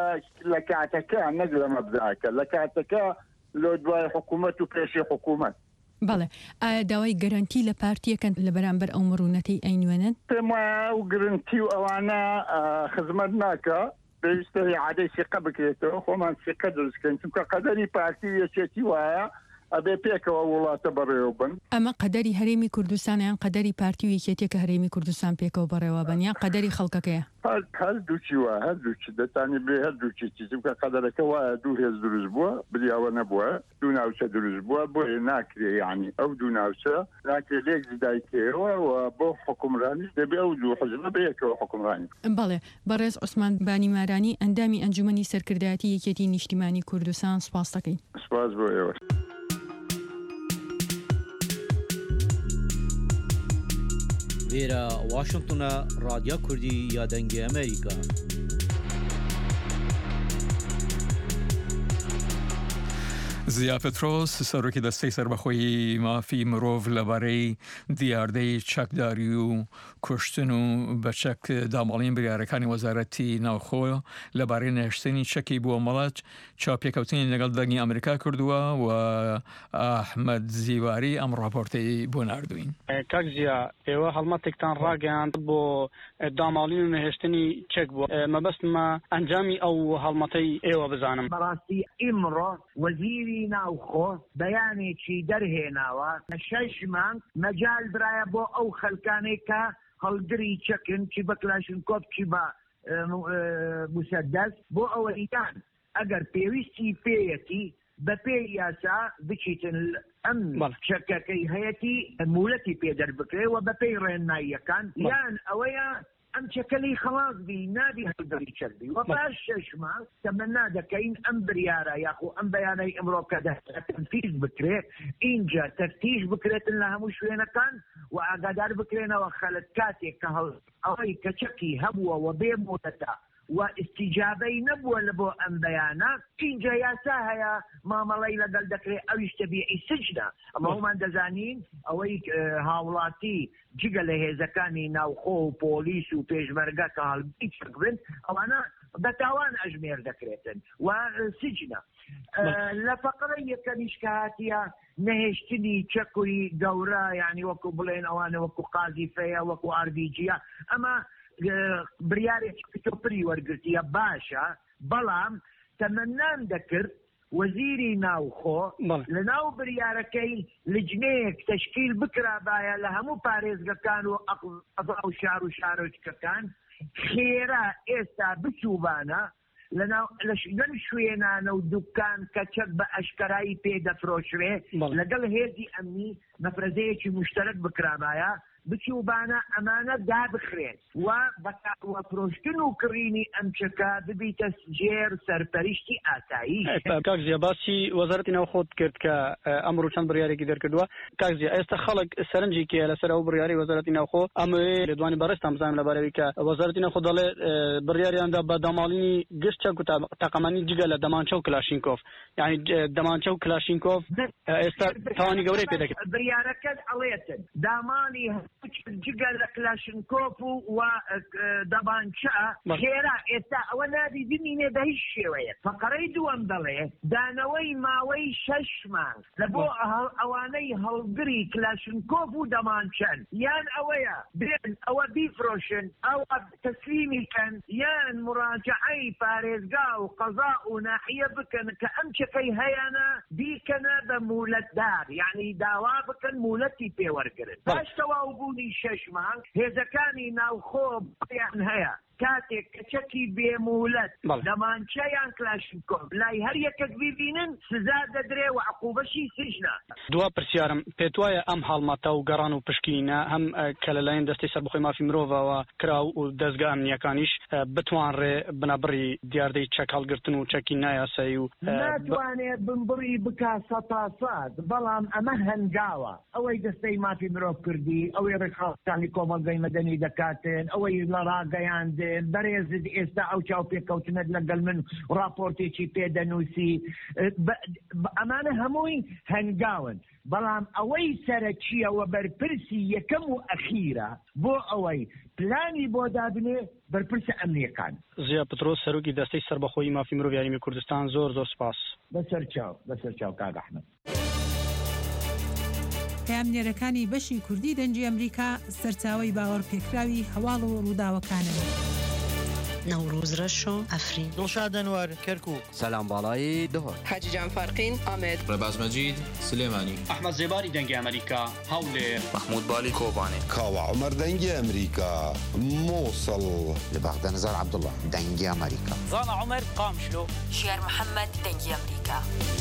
لە کاتەکە نەک لە مەبداکە لە کاتەکە لە دوای حکوومەت و پێشی حکوومەت. بەڵێ ئایا داوای گەرانتی لە پارتیەکەن لە بەرامبەر ئەو مرونەتی ئەینوێنن؟ پێم وایە ئەو گرنتی و ئەوانە خزمەت ناکە پێویستە عادەی سیقە بکرێتەوە خۆمان سیقە دروستکەین چونکە قەدەری پارتی یەکێتی وایە ئەبێ پێکەوە وڵاتە بەڕێوە بن. ئەمە قەدەری هەرێمی کوردستان یان قەدەری پارتی و یەکێتێکە هەرێمی کوردستان پێکەوە بەڕێوە بن یان قەدەری خەڵکەکەیە؟ هەردووچی وە هەردووچی دەتانی بێ هەردووچی چیزکە قەدەرەکە وایە دوو هێز دروست بووە بریاوە نەبووە دوو ناوچە دروست بووە بۆیە ناکرێ یعنی ئەو دوو ناوچە ناکرێ لێک زیدایکەوە و بۆ حکومڕانی دەبێ ئەو دوو حزبە بەیەکەوە حکومڕانی. بەڵێ بەڕێز عوسمان بانی مارانی ئەندامی ئەنجومەنی سەرکردایەتی یەکێتی نیشتیمانی کوردستان سوپاس دەکەین. سوپاس بۆ ئێوە. لێرە واشنگتنە رادیۆ کوردی یادەنگی ئەمریکا. زیا پترۆس سەرۆکی دەستەی سەربەخۆیی مافی مرۆڤ لەبارەی دیاردەی چەکداری و کوشتن و بەچەک دامەڵین بریارەکانی وەزارەتی ناوخۆ لەبارەی نێشتنی چەکی بووە مەڵەت چاپێکەوتنی لەگەڵ دەنگی ئەمریکا کردووە و ئەحمەد زیواری ئەم ڕاپۆرتەی بۆ ناردوین. کاک زیا ئێوە هەڵمەتێکتان ڕاگەیاند بۆ دامەڵین و نەهێشتنی چەک بووە مەبەستمە ئەنجامی ئەو هەڵمەتەی ئێوە بزانم. بەڕاستی ئیمڕۆ وەزیری ناوخۆ بەیانێکی دەرهێناوە شەش مانگ مەجال برایە بۆ ئەو خەلکانەی کە هەڵگری چەکن چی بە کلاشنکۆف چی بە موسەدەس بۆ ئەوە ئیتان ئەگەر پێویستی پێیەتی بەپێی یاسا بچیتن ئەم شەکەکەی هەیەی مولەتی پێدەر بکرێەوە بەپێی ڕێنماییەکان یان ئەوەیە ئەم چەکەلی خلاص بی نابی هەڵدەری چەکبی و باش شەشمە تەمەنا دەکەین ئەم بریارە یاخۆ ئەم بەیانەی ئەمڕۆ کە تەنفیز بکرێت اینجا تەفتیش بکرێتن لە هەموو شوێنەکان و ئاگادار بکرێنەوە خەلت کاتێک کە هەڵ ئەوەی کە چەکی هەبووەوە بێ مۆتەتا و استیجابەی نەبووە لە بۆ ئەم بەیانە اینجا یاسا هەیە مامەڵەی لەگەڵ دەکرێت ئەویش تەبیعی سجنە ئەمە هەمومان دەزانین ئەوەی هاوڵاتی جگە لە هێزەکانی ناوخۆ و پۆلیس و پێشمەرگە کە هەڵبی چەک بن ئەوانە بەتاوان ئەژمێر دەکرێتن و سجنە لە فەقرە یەکەمیش کە هاتیە نەهێشتنی چەکوی گەورە یعنی وەکو بڵێن ئەوانە وەکو قازیفەیە وەکو ئاربیجیە ئەمە بریارێکی تۆپری وەرگرتیە باشە بەڵام تەمەنان دەکرد وەزیری ناوخۆ لە ناو بریارەکەی لجنەیەک تەشکیل بکرابایە لە هەموو پارێزگەکان و ئەقڵ و شار و شارۆچکەکان خێرا ئێستا بچوبانە لەگەڵ شوێنانە و دوکان کە چەک بە ئەشکەرایی پێدەفرۆشرێ لەگەڵ هێزی ئەمنی مەفرەزەیەکی مشترک بکرابایە بچوبانە ئەمانە دابخرێن و بەکوە فرۆشتن و کڕینی ئەم چەکە ببیتە جێر سەرپەرشتی ئاسایی. کاکزیە باسی وەزارەتی ناوخۆت کرد کە ئەمڕۆ چەند بڕیارێکی دەرکردووە. کاکزیە ئێستا خەڵک سەرنجی کێ لەسەر ئەو بڕیاری وەزارەتی ناوخۆ ئەمەوێ لێدوانی بەڕێستان بزانم لەبارەوەی کە وەزارەتی ناوخۆ دەڵێ بڕیاریاندا بە داماڵینی گشت چەک و تاقەمانی جگە لە دەمانچە و کلاشینکۆف یعنی دەمانچە و کلاشینکۆف ئێستا تاوانی گەورەی پێ دەکرد. بڕیارەکەت ئەڵێتن دامانی جگە لە کلاشنکۆف و دەبانچە خێرا ئێستا ئەوە نابی ببینێ بە هیچ شێوەیە. فەقەرەی دووەم دەڵێ دانەوەی ماوەی شەش مانگ لە بۆ ئەوانەی هەڵگری کلاشنکۆف و دەمانچەن یان ئەوەیە بێن ئەوە بیفرۆشن ئەوە تەسلیمیکەن یان مراجعەی پارێزگا و قەزا و ناحیە بکەن کە ئەم چەکەی هەیەنە بیکەنە بە مولەتدار یعنی داوا بکەن مولەتی پێوەرگرن باش تەواو بوونی شەش مانگ هێزەکانی ناوخۆ بڵیان هەیە کاتێک کە چەکی بێمولەت دەمانچەیان کلاشنکۆف لای هەر یەکێک ببینن سزا دەدرێ و عقوبەشی سجنە. دوا پرسیارم پێت وایە ئەم هەڵمەتە و گەڕان و پشکینە هەم کە لەلایەن دەستی سەربەخۆی مافی مرۆڤەوە کرا و دەستگا ئەمنیەکانیش بتوانڕێ بنەبڕی دیاردەی چەک هەڵگرتن و چەکی نایاسایی و ناتوانێت بنبڕی بکا سەتاسات بەڵام ئەمە هەنگاوە ئەوەی دەستەی مافی مرۆڤ کردی ئەوەی ڕێکخراوەکانی کۆمەلگەی مەدەنی دەکاتن ئەوەی لە ڕاگەیان بەڕێزت ئێستا ئەو چاو پێکەوتنت لەگەڵ من راپۆرتێکی پێدەنووسی ئەمانە هەمووی هەنگاون بەڵام ئەوەی سەرەکیەوە بەرپرسی یەکەم و ئەخیرە بۆ ئەوەی پلانی بۆ دابنێ بەرپرسە ئەمنیەکان. زیا پترۆس سەرۆکی دەستەی سەربەخۆیی مافی مرۆڤ یاریمی کوردستان زۆر زۆر سپاس. بەسەر چاو بەسەر چاو کاک ئەحمەد. پامنێرەکانی بەشی کوردی دەنجی ئەمریکا سەرچاوەی باوەڕ پێکراوی هەواڵ و ڕووداوەکانن. نوروز رشو افرین دڵشاد ئەنوەر کەرکووک سەلام باڵایی دهۆر حاجی جان فارقین ئامێد ڕێباز مەجید سلێمانی ئەحمەد زێباری دەنگی ئەمریکا هەولێر محمود بالی کۆبانێ کاوە عومەر دەنگی ئەمریکا مووسڵ لە بەغدە نەزار عەبدوڵڵا دەنگی ئەمریکا زانا عومەر قامشلۆ شێر محەممەد دەنگی ئەمریکا.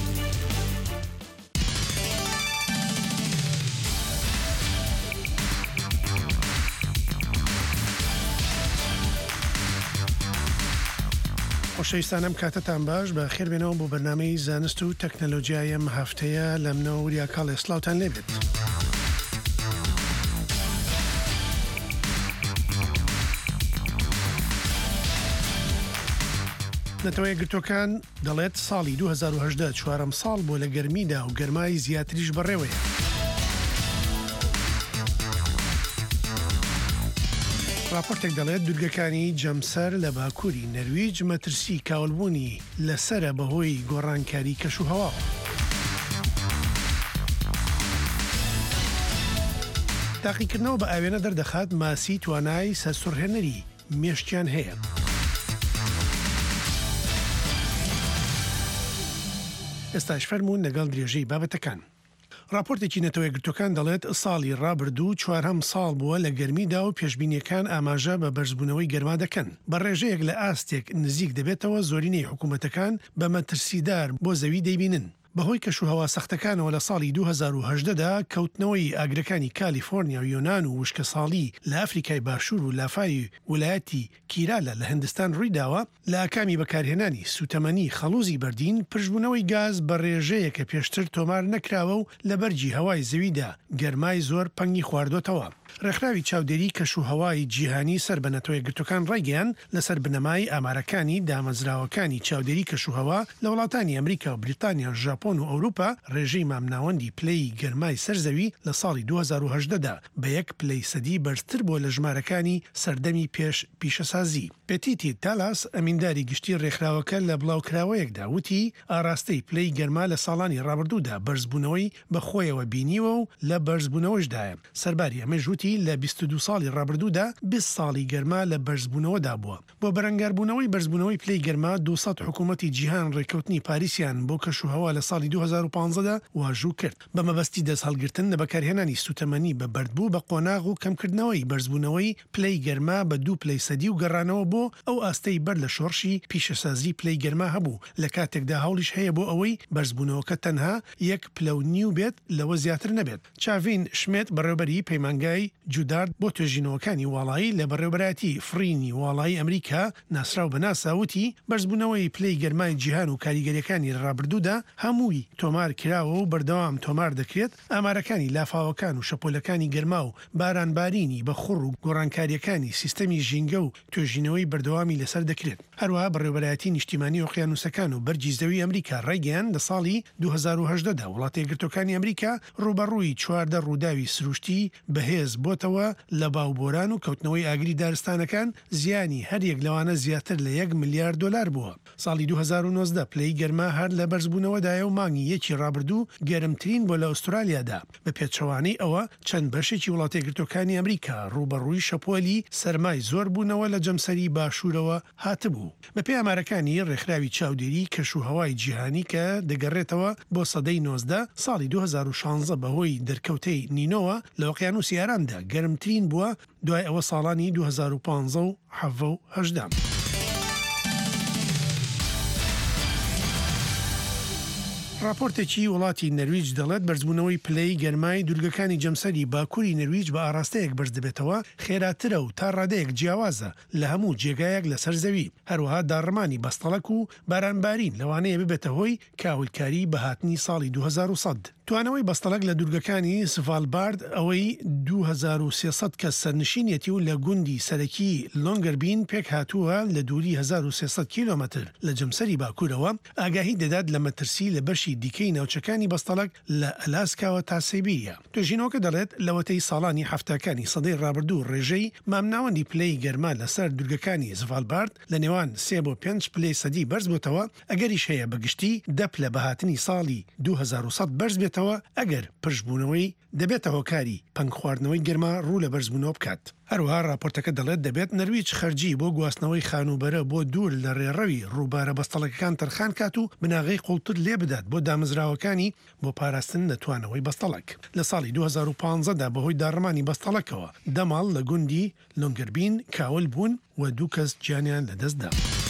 خۆشەویستانم کاتتان باش بە خێربێنەوە بۆ بەرنامەی زانست و تەکنەلۆجیایە ئەم هەفتەیە لە منەوە وریا کاڵێ سلااوتان لێبێت. نەتەوە یەکگرتوەکان دەڵێت ساڵی دوو هەزار و هەژدە چوارەم ساڵ بۆ لە گەرمیدا و گەرمای زیاتریش بەڕێوەیە. راپۆرتێک دەڵێت دوورگەکانی جەمسەر لە باکووری نەرویج مەترسی کاولبوونی لەسرە بەهۆی گۆڕانکاری کەش و هەواوە. تاقیکردنەوە بە ئاوێنە دەردەخات ماسی توانای سەرسوڕهێنەری مێشتیان هەیە. ئێستاش فەرموون لەگەڵ درێژەی بابەتەکان. راپۆرتێکی نەتەوە یەکگرتوەکان دەڵێت ساڵی ڕابردوو چوارهەم ساڵ بووە لە گەرمیدا و پێشبینیەکان ئاماژە بە بەرزبوونەوەی گەرما دەکەن. بە ڕێژەیەک لە ئاستێک نزیک دەبێتەوە زۆرینەی حکوومەتەکان بە مەترسیدار بۆ زەوی دەیبینن. بەهۆی کەشوهەوا سەختەکانەوە لە ساڵی دوو هەزار و هەژدەدا کەوتنەوەی ئاگرەکانی کالیفۆرنیا و یۆناان و وشکە ساڵی لە ئەفریقای باشوور و لافای ویلایەتی کیرالە لە هندستان ڕوویداوە لە ئاکامی بەکارهێنانی سوتەمەنی خەڵوزی بەردین پشبوونەوەی گاز بە ڕێژەیە کە پێشتر تۆمار نەکراوە و لە بەرجی هەوای زەویدا گەرمای زۆر پەنگی خواردۆتەوە. ڕێکخراوی چاودێری کەشوهەوای جیهانی سەر بە نەتۆ یەکگرتوەکان ڕایگەیان لەسەر بنەمای ئامارەکانی دامەزراوەکانی چاودێری کەشوهەوا لە وڵاتانی ئەمریکا و بریتانیا، ژاپۆن و ئەوروپا ڕێژەی مامناوەندی پلەی گەرمای سەرزەوی لە ساڵی دوو هەزار و هەژدەدا بە یەک پلەی سەدی بەرزتر بۆ لە ژمارەکانی سەردەمی پێش پیشەسازی. پێتیتی تالاس ئەمینداری گشتی ڕێکخراوەکە لە بڵاوکراوەیەکدا وتی ئاراستەی پلەی گەرما لە ساڵانی ڕابردوودا بەرزبوونەوەی بە خۆیەوە بینیوە و لە بەرزبوونەوەشدایە. سەرباری ئەمەش وتی لە بیست و دوو ساڵی ڕابردوودا بیست ساڵی گەرما لە بەرزبوونەوەدا بووە. بۆ بەرەنگاربوونەوەی بەرزبوونەوەی پلەی گەرما دووسەد حکوومەتی جیهان ڕێکەوتنی پاریسیان بۆ کەشوهەوا لە ساڵی دوو هەزار و پانزەدا واژوو کرد بە مەبەستی دەست هەڵگرتن لە بەکارهێنانی سوتەمەنی بە بەردبوو بە قۆناغ و کەمکردنەوەی بەرزبوونەوەی پلەی گەرما بە دوو پلەی سەدی و گەڕانەوە بۆ ئەو ئاستەی بەر لە شۆڕشی پیشەسازی پلەی گەرما هەبوو لە کاتێکدا هەوڵیش هەیە بۆ ئەوەی بەرزبوونەوەکە تەنها یەک پلە و نیو بێت لەوە زیاتر نەبێت. چاڤین شمێت بەڕێوەبەری پەیمانگای جودارد بۆ توێژینەوەکانی واڵایی لە بەڕێوەبەرەتی فرینی واڵایی ئەمریکا ناسراو بە ناساوتی بەرزبوونەوەی پلەی گەرمای جیهان و کاریگەریەکانی ڕابردوودا هەمووی تۆمار کراوە و بەردەوام تۆمار دەکرێت. ئامارەکانی لافاوەکان و شەپۆلەکانی گەرما و بارانبارینی بە خوڕ و گۆڕانکاریەکانی سیستەمی ژینگە و توێژینەوەی بەردەوامی لەسەر دەکرێت. هەروەها بەڕێوەبەرایەتی نیشتیمانی ئۆقیانوسەکان و بەرجی زەوی ئەمریکا ڕایگەیان لە ساڵی دوو هەزار و هەژدەدا وڵاتە یەکگرتوەکانی ئەمریکا ڕوبەڕووی چواردە ڕووداوی سروشتی بەهێز بۆتەوە لە باوبۆران و کەوتنەوەی ئاگری دارستانەکان زیانی هەریەک لەوانە زیاتر لە یەک ملیارد دۆلار بووە. ساڵی دوو هەزار و نۆزدە پلەی گەرما هەر لە بەرزبوونەوەدایە و مانگی یەکی ڕابردوو گەرمترین بۆ لە ئوسترالیادا بە پێچەوانەی ئەوە چەند بەشێکی وڵاتە یەکگرتوەکانی ئەمریکا ڕوبەڕووی شەپۆلی سەرمای زۆر بوونەوە لە جەمسەری باشوورەوە هاتبوو. بە پێی ئامارەکانی ڕێکخراوی چاودێری کەشوهەوای جیهانی کە دەگەڕێتەوە بۆ سەدەی نۆزدە ساڵی دوو هەزار و شانزە بەهۆی دەرکەوتەی نینۆوە لە ئۆقیانوسی ئارامدا گەرمترین بووە دوای ئەوە ساڵانی دوو هەزار و پانزە و حەڤە و هەژدە. راپۆرتێکی وڵاتی نەرویج دەڵێت بەرزبوونەوەی پلەی گەرمای دوورگەکانی جەمسەری باکووری نەرویج بە ئاراستەیەک بەرز دەبێتەوە خێراترە و تا ڕادەیەک جیاوازە لە هەموو جێگایەک لەسەر زەوی. هەروەها داڕمانی بەستەڵەک و بارانبارین لەوانەیە ببێتە هۆی کاولکاری بە هاتنی ساڵی دوو هەزار و سەد. توانەوەی بەستەڵک لە دوورگەکانی سڤالبارد ئەوەی دوو هەزار و سێسەد کەس سەرنشینێتی و لە گوندی سەرەکی لۆنگەربین پێک هاتووە لە دووری هەزار و سێسەد کیلۆمەتر لە جەمسەری باکوورەوە ئاگاهی دەدات لە مەترسی لە بەشی دیکەی ناوچەکانی بەستەڵک لە ئەلاسکاوە تا سیبیریا. توێژینەوەکە دەڵێت لەوەتەی ساڵانی هەفتەکانی سەدەی ڕابردوو ڕێژەی مامناوەندی پلەی گەرما لەسەر دوورگەکانی سڤالبارد لە نێوان سێ بۆ پێنج پلەی سەدی بەرز بووتەوە ئەگەریش هەیە بەگشتی دە پلە بەهاتنی ساڵی دوو هەزار و سەد بەرز بێت ئەگەر پشبوونەوەی دەبێتە هۆکاری پەنگ خواردنەوەی گەرما ڕوو لە بەرزبوونەوە بکات. هەروەها راپۆرتەکە دەڵێت دەبێت نەرویج خەرجی بۆ گواستنەوەی خانوبەرە بۆ دوور لە ڕێڕەوی ڕووبارە بەستەڵەکەکان تەرخان کات و بناغی قوڵتر لێ بدات بۆ دامەزراوەکانی بۆ پاراستن نەتوانەوەی بەستەڵک. لە ساڵی دوو هەزار و پانزەدا بەهۆی داڕمانی بەستەڵەکەوە دەماڵ لە گوندی لۆنگەربین کاول بوون و دوو کەس گیانیان لەدەستدا.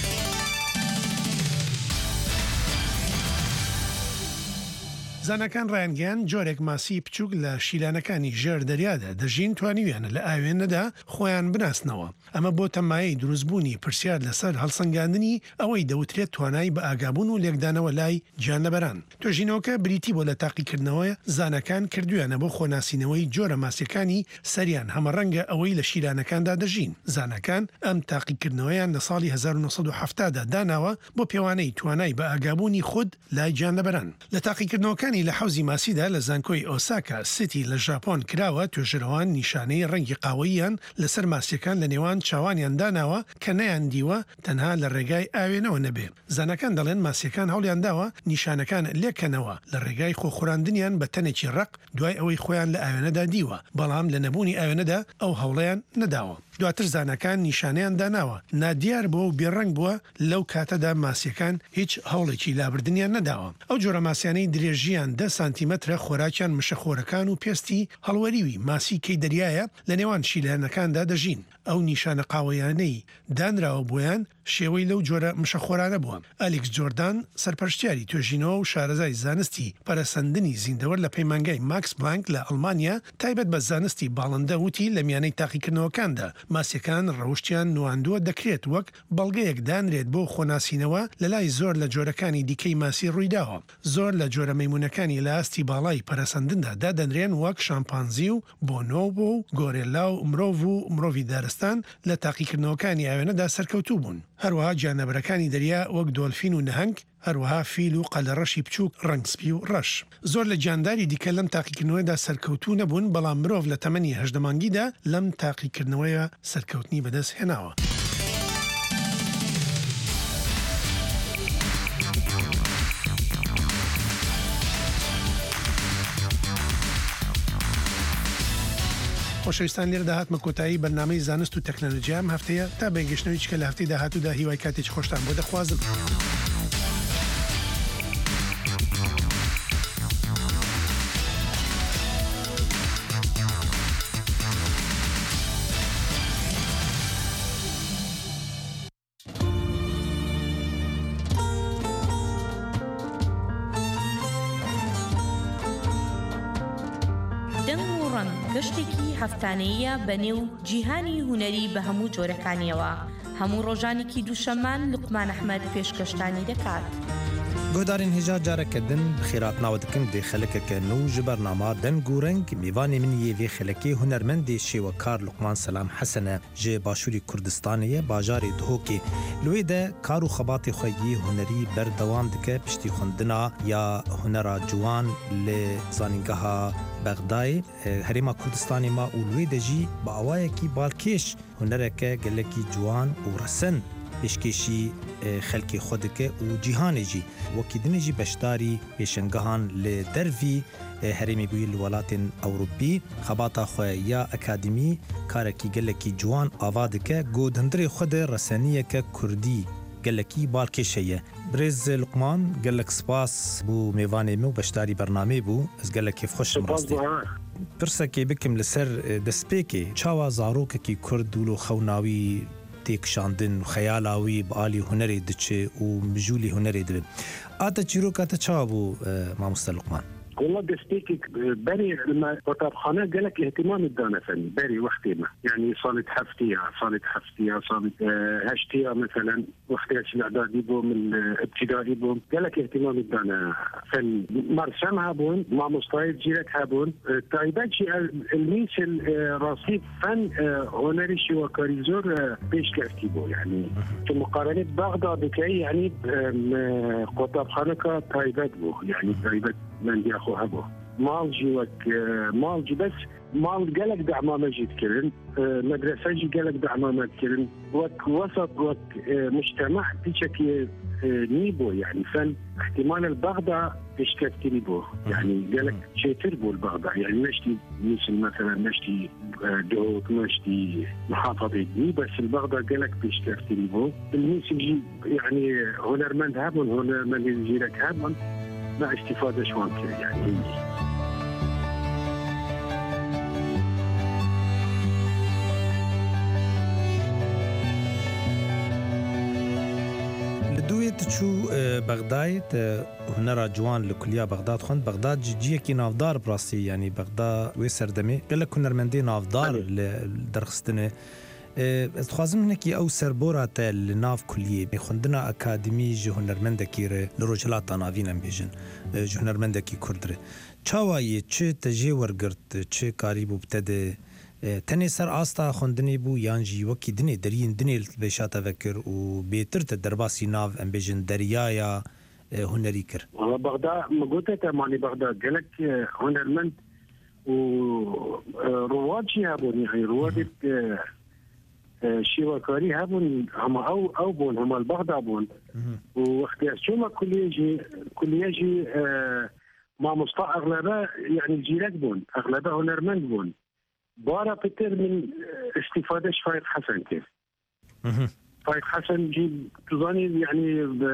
زانەکان ڕایانگەیان جۆرێک ماسی بچووک لە شیلانەکانی ژێر دەریادا دەژین توانیویانە لە ئاوێنەدا خۆیان بناسنەوە. ئەمە بۆ تەمایەی دروستبوونی پرسیار لەسەر هەڵسەنگاندنی ئەوەی دەوترێت توانایی بە ئاگابوون و لێکدانەوە لای گیانلەبەران. توێژینەوەکە بریتی بۆ لە تاقیکردنەوەی زانەکان کردویانە بۆ خۆناسینەوەی جۆرە ماسیەکانی سەریان هەمەڕەنگە ئەوەی لە شیلانەکاندا دەژین. زانەکان ئەم تاقیکردنەوەیان لە ساڵی هەزار و نۆسەد و هەفتادا داناوە بۆ پێوانەی توانای بە ئاگابوونی خود لای گیانلەبەران. لە تاقیکردنەوەکان لە حوزی ماسیدا لە زانکۆی ئۆساکا سیتی لە ژاپۆن کراوە توێژەرەوان نیشانەی ڕەنگی قاوەییان لەسەر ماسیەکان لە نێوان چاوانیان داناوە کە نەیان دیوە تەنها لە ڕێگای ئاوێنەوە نەبێ. زانەکان دەڵێن ماسیەکان هەوڵیان داوە نیشانەکان لێکەنەوە لە ڕێگای خۆخوراندنیان بە تەنێکی ڕق دوای ئەوەی خۆیان لە ئاوێنەدا دیوە، بەڵام لە نەبوونی ئاوێنەدا ئەو هەوڵیان نەداوە. دواتر زانەکان نیشانیان داناوە نادیار بووە و بێڕنگ بووە لەو کاتەدا ماسیەکان هیچ هەوڵێکی لابردنیان نەداوە. ئەو جۆرە ماسیانەی درێژیان دە سانتیمەترە خۆراکیان مشەخۆرەکان و پێستی هەڵوەریوی ماسی کەی دەریایە لە نێوان شیلانەکاندا دەژین. ئەو نیشانە قاوەیانەی دانراوە بۆیان شێوەی لەو جۆرە مشەخۆرانە بووە. ئەلێکس جۆردان سەرپەرشتیاری توێژینەوە و شارەزای زانستی پەرەسەندنی زیندەوەر لە پەیمانگای ماکس بلانک لە ئەڵمانیا تایبەت بە زانستی باڵندە وتی لە میانەی تاقیکردنەوەکاندا ماسیەکان ڕەوشتیان نواندووە دەکرێت وەک بەڵگەیەک دانرێت بۆ خۆناسینەوە لە لای زۆر لە جۆرەکانی دیکەی ماسی ڕوویداوە. زۆر لە جۆرە مەیمونەکانی لە ئاستی باڵای پەرەسەندندا دادەنرێن وەک شامپانزی و بۆنۆبۆ و گۆرێلا و مرۆڤ و مرۆڤی دارستان لە تاقیکردنەوەکانی ئاوێنەدا سەرکەوتوو بوون. هەروەها گیانەبەرەکانی دەریا وەک دۆلفین و نەهەنگ، هەروەها فیل و قەلەڕەشی بچووک ڕەنگسپی و ڕەش. زۆر لە گیانداری دیکە لەم تاقیکردنەوەیدا سەرکەوتوو نەبوون، بەڵام مرۆڤ لە تەمەنی هەژدەمانگیدا لەم تاقیکردنەوەیە سەرکەوتنی بەدەست هێناوە. خۆشەویستان لێرە داهاتمە کۆتایی بەرنامەی زانست و تەکنەلۆجیام هەفتەیە تا بەیگەشتنەوەی چکە لە هەفتەی داهاتوودا هیوای کاتێکی خۆشتان بۆ دەخوازم. گەشتێکی هەفتانەیە بەنێو جیهانی هونەری بە هەموو جۆرەکانیەوە. هەموو ڕۆژانێکی دووشەمان لوقمان ئەحمەد پێشکەشتانی دەکات. گۆدارین هێژا جارەکەدن خێرات ناوە دکم دێ خەلەکەکە نو ji بەرنامە دەنگ و ڕەنگ میوانê min yê vê xelekê hunermendê şêwekar Luqman Selam Hesene ji başûrî Kurdistanê bajarê Duhokê li wê de kar û xebatê xwegî hunerî berdewam dike piştî xwendina ya hunera ciwan li zanîngeha Bexdayê herêma Kurdistanê ma û li wê de jî bi awayekî balkêş hunereke gelekî ciwan û resin pêşkêşî xelkê xwe dike û cîhanê jî wekî dinê jî beşdarî pêşengehan li dervî herêmê bûyî li welatên Ewropî xebata xwe ya akademî karekî gelekî ciwan ava dike got hundirê xwe de reseniyeke Kurdî gelekî balkêş heye. Birêz Luqman gelek spas bû mêvanê me û beşdarî bernamê bû. Ez gelekê xweşim rastî. Pirsekê bikim li ser destpêkê çawa zarokekî Kurd û li xewnawî têkişandin û xeyala wî bi alî hunerê diçe û mijûlî hunerê dibe. Ata çîroka te çawa bû mamoste Luqman؟ والله دستيك بري لما قطابخانة قالك اهتمام الدانة فني بري وقتها يعني صارت حفتية صارت حفتية صارت هشتية مثلا وقتها الإعدادي بو من ابتدائي بو قالك اهتمام الدانة فني مرسم هابون مع مستعد جيرك هابون تايبات شي الميس الرصيد فن هنري شي وكاريزور بيش كافتيبو يعني في مقارنة بغداد بكي يعني قطابخانة تايبات بو يعني تايبات من ياخو هبو مال جي وك مال جي بس مال قالك دعمامة جيت كرن مدرسة جي قالك دعمامة كرن وك وسط وك مجتمع تيشكي نيبو يعني فن احتمال البغداد تشكتري بو يعني قالك شيتر بو البغداد يعني نشتي مثل مثلا نشتي دوك نشتي محافظة دي بس البغداد قالك تشكتري بو الميسي جي يعني هنرمند هابون هنرمند جيرك هابون مع استفادة شوان كده يعني لدوی تچو بغداد هنرا جوان لکلیا بغداد خوند بغداد جیه کی نافدار براستی یعنی بغداد و سردمی گله کنرمندی نافدار درخستنه Ez dixwazim hinekî ew serborate li nav kuliyê xwendina akademî ji hunermendekî re li Rojhilata navîn em bêjin ji hunermendekî Kurd re. Çawa yê çi te jê wergirt çi karî bû bi te de tenê ser asta xwendinê bû yan jî wekî dinê deriyên dinê veşa te vekir û bêtir te derbasî nav em bêjin deryaya hunerî kir. Bexda me gote te malê Bexda gelek hunermend û rovad jî hebûn yani rowadê شيوكاري هابون هم او او بون هم البغداد بون ووقت شوما كليجي كليجي مع مصطلح اغلبها يعني الجيلات بون اغلبها هنرمند بون بارا بتر من استفاده فايق حسن كيف فايق حسن جي تظني يعني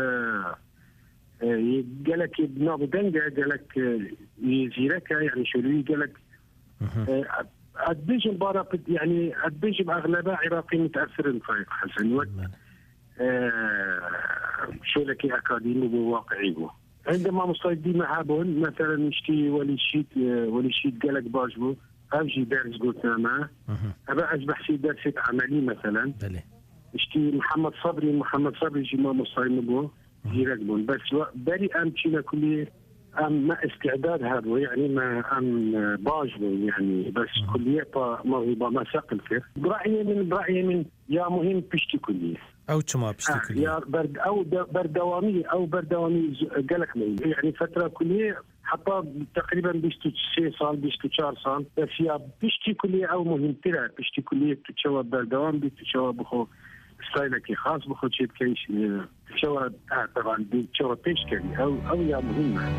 قالك بناب دنجا قالك يزيرك يعني شو قالك أدبيجم بارا يعني أدبيجم أغلبها عراقي متأثرين فايق حسن وقت آه شو لك أكاديمي وواقعي بو عندما مصيدين معابون مثلا نشتي ولي شيت ولي شيت قالك باجبو أجي دارس قلت معه أبا أصبح في درس عملي مثلا بلي نشتي محمد صبري محمد صبري جي ما مصايم بو يركبون بس بري أم تشينا كلية أم ما استعداد هذا يعني ما أم باجبو يعني بس كلية موهبة ما سقل كيف برأيي من برأيي من يا مهم بشتي كلية أو كما بشتي كلية يا برد أو بردوامي أو بردوامي قالك لي يعني فترة كلية حتى تقريبا بيشتو سي صال بيشتو شهر صال بس يا بيشتي كلية أو مهم ترى بيشتي كلية تتشوى بردوام بتتشوى بخو ستايلك خاص بخو شيء كيش تتشوى طبعا بتشوى بيشكري أو أو يا مهمة.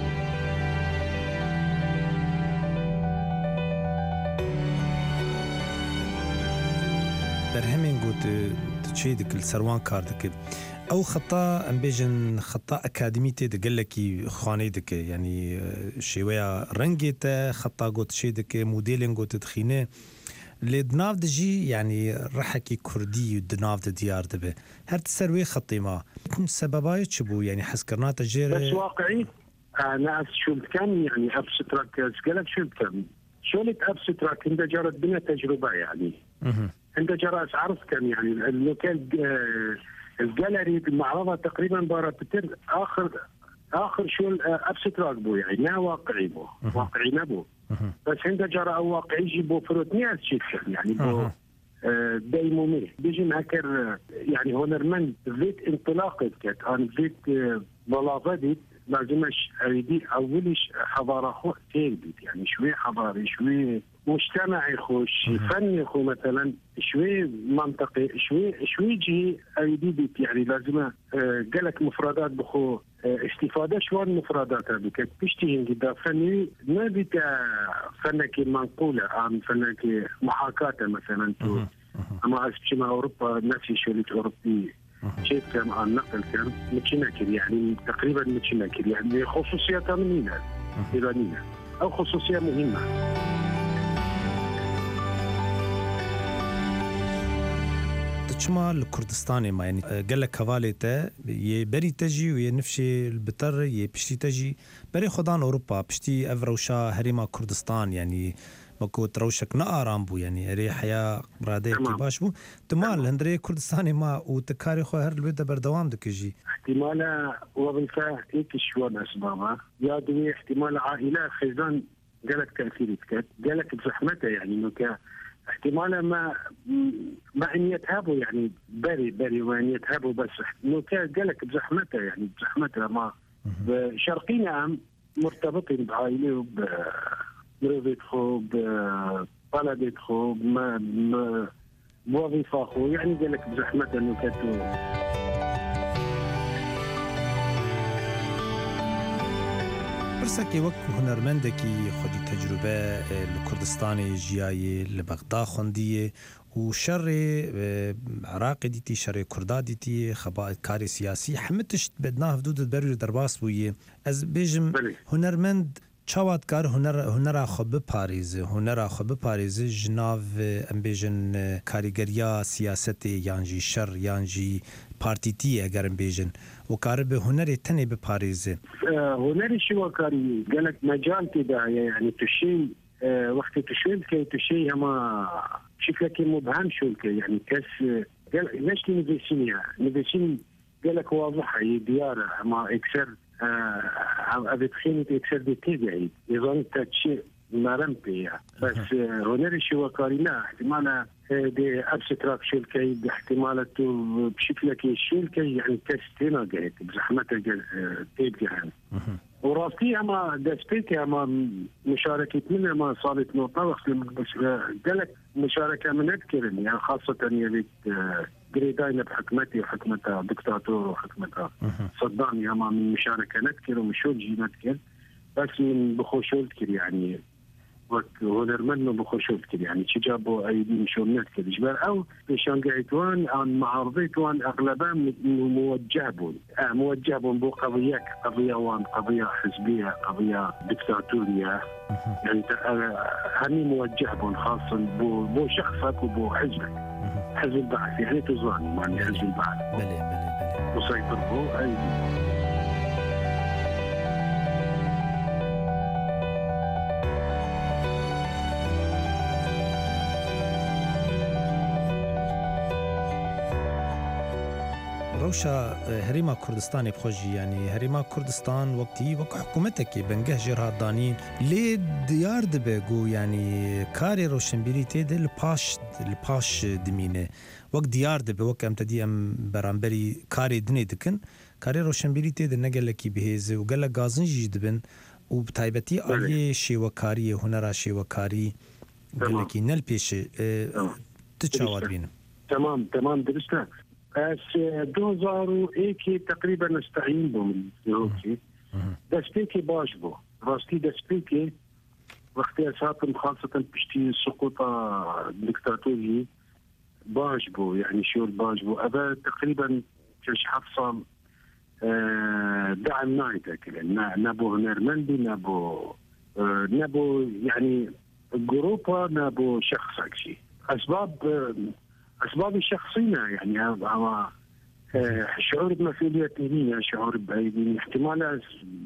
برهمين قلت تشيدك السروان كاردك او خطا ام بيجن خطا اكاديميتي دقلكي خانيدك يعني شويه رنجته خطا قلت شيدك موديلين قلت تخينه لدناف دجي يعني رحكي كردي ودناف ديار دبه هر تسروي خطي ما سبباي تشبو يعني حسكرنا تجير بس واقعي انا شو كان يعني ابستراك قالك شو كان شو لك ابستراك انت جرت بنا تجربه يعني عند جرى عرض كان يعني اللوكال الجاليري بالمعرضة تقريبا بارا بتر آخر آخر شو أبسط راكبو يعني لا واقعي بو واقعي نبو بس عند جرى أو واقعي يجيبوا فروتنيات شيء يعني بو دايمومي بيجي هكر يعني هونرمن فيت انطلاقت كت أنا فيت بلافدت لازمش أريدي أولش حضارة خو تيجي يعني شوي حضاري شوي مجتمعي خوش فني خو مثلا شوي منطقي شوي شوي جي أريدي يعني لازم قالك مفردات بخو استفادة شوان مفردات بك بيشتي هنجدا فني ما بيت فنك منقولة عن فنك محاكاة مثلا تو أما أسبشنا أوروبا نفسي شوليت أوروبي شيء كان عن نقل كان متشنكر يعني تقريبا متشنكر يعني خصوصية منينة إيرانية أو خصوصية مهمة. تشما الكردستاني ما يعني قال لك كفاليته يبري تجي وينفشي البتر يبشتي تجي بري خدان أوروبا بشتي أفروشا هريما كردستان يعني ماكو تروشك نقارام بو يعني ري حياة برادية كي باش بو تمال هندري كردستاني ما وتكاري خو هر البيت بردوام دكجي احتمال وظيفة هيك شوان أسبابها يا دوي احتمال عائلة خزان قالك تأثير كت قالك بزحمته يعني إنه ك احتمال ما ما إن يتهابوا يعني بري بري وإن يتهابوا بس إنه قالك بزحمته يعني بزحمته ما شرقينا مرتبطين بعائلة وب بروفيت خو ببلدت خو بوظيفة خو يعني قالك بزحمة انه كتو برسكي وقت هنرمندكي خودي تجربة الكردستاني جياي لبغداد خوندية وشر عراقي ديتي شر كردا ديتي خبائط كاري سياسي حمتش بدناه حدود بري درباس بويه از بيجم هنرمند چاوات کار هنر هنر خو بپاریزه هنر خو بپاریزه جناو امبیجن کاریگریا سیاست یانجی شر یانجی پارتیتی اگر امبیجن و کار به هنر تنی بپاریزه هنر شو کاری قالك مجال كده يعني تشيل وقت تشيل كي تشيل هما شكلك مبهم شو يعني كاس قال ليش نبيسينيا نبيسين قالك واضحه دياره ما اكثر أبي تخيني تكسر دي تيجي يظن تشي مرم بيها بس هنري شو كارينا احتمال دي أبستراك شلكي باحتمالته بشكل كي شلكي يعني كستينا جايت بزحمة تيجي يعني وراسي أما دستيتي أما مشاركة منها ما صارت نقطة بس قالك مشاركة من أذكر يعني خاصة يبيت جريداينا بحكمتي وحكمتها دكتاتور وحكمتها صدام يا ما من مشاركة نذكر ومشوجي نذكر بس من بخوشو نذكر يعني وك هنرمن بخشوف كده يعني شي جابوا ايدي مشونات كده جبال او بشان قايتوان عن معارضيتوان اغلبها موجهبون اه موجهبون بو قضيه قضيه وان قضيه حزبيه قضيه دكتاتوريه يعني هني موجهبون خاصه بو بو شخصك وبو حزبك حزب البعث يعني تزواني معني حزب البعث بلي بلي بلي مسيطر بو ايدي روشا هريما كردستان بخوجي يعني هريما كردستان وقتي وقت حكومتك بنجه جرها دانين لي ديار دبقو يعني كاري روشنبيري تيد الباش الباش دمينه وقت ديار دب وقت ام تدي ام برامبري كاري دني دكن كاري روشنبيري تيد نقل لك بهز وقال لك غازن جدبن وبتايبتي علي شي وكاري هنرا شي وكاري قال لك نل بيش تتشاور بينه تمام تمام درست بس دوزارو ايكي تقريبا نستعين بو من يوكي دسبيكي باش بو راستي دسبيكي وقتها ساكن خاصة بشتي سقوط دكتاتوري باش بو يعني شو باش بو أبا تقريبا كش حفصة دعم نايتك نابو هنرمندي نابو نابو يعني جروبا نابو شخصك شي أسباب أسباب الشخصية يعني هذا شعور بمسؤولية دينية شعور بأيدي احتمال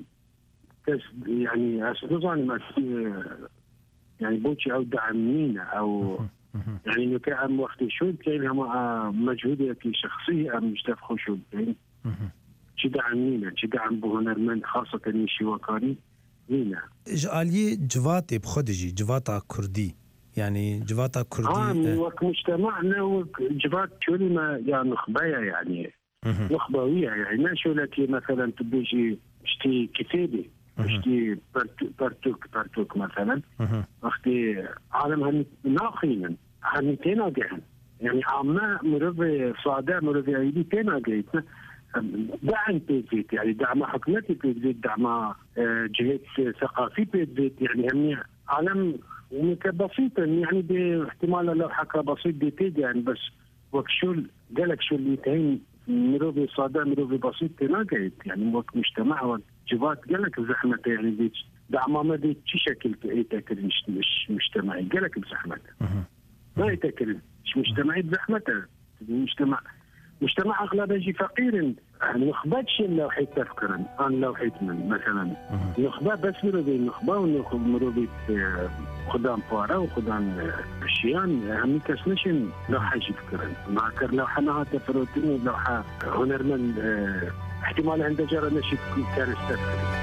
يعني أسبوعان يعني بوشي أو دعمينا أو يعني نكام وقت شو كان هم مجهودية شخصية أم مشتاف خشوع يعني شي دعمينا شي دعم بهنرمند خاصة نيشي وكاري لينا جالي جواتي بخدجي جواتا كردي يعني جواتا كردي اه وك مجتمعنا وك جوات شولي ما يعني نخبايا يعني نخبوية يعني ما شولتي مثلا تبيجي اشتي كتابي اشتي برتوك برتوك مثلا اختي عالم هني ناقينا هني تينا جهن يعني عما مرضي صادع مرضي ايدي تينا جيتنا دعم بيت يعني دعم حكومتي بيت دعم جهات ثقافي بيت يعني همي عالم بسيطة يعني باحتمال لو حكى بسيط بيتيد يعني بس وقت شو قالك شو اللي تهين مروبي صادق مروبي بسيط تناقيت يعني وقت مجتمع وقت جبات قالك زحمة يعني دي دعما ما دي شي شكل يتأكل مش مش مجتمعي قالك بزحمة ما يتأكل مش مجتمعي بزحمة مجتمع مجتمع أغلبه يجي فقير نخبتش اللوحي تفكرا أنا لوحي من مثلا نخبة بس مروبي نخبة ونخب مروبي خدام فارا وخدام الشيان هم كسنشن لوحة يجي فكرا معكر لوحة نها تفروتين لوحة هنرمن احتمال عند جرى نشي كارس تفكرا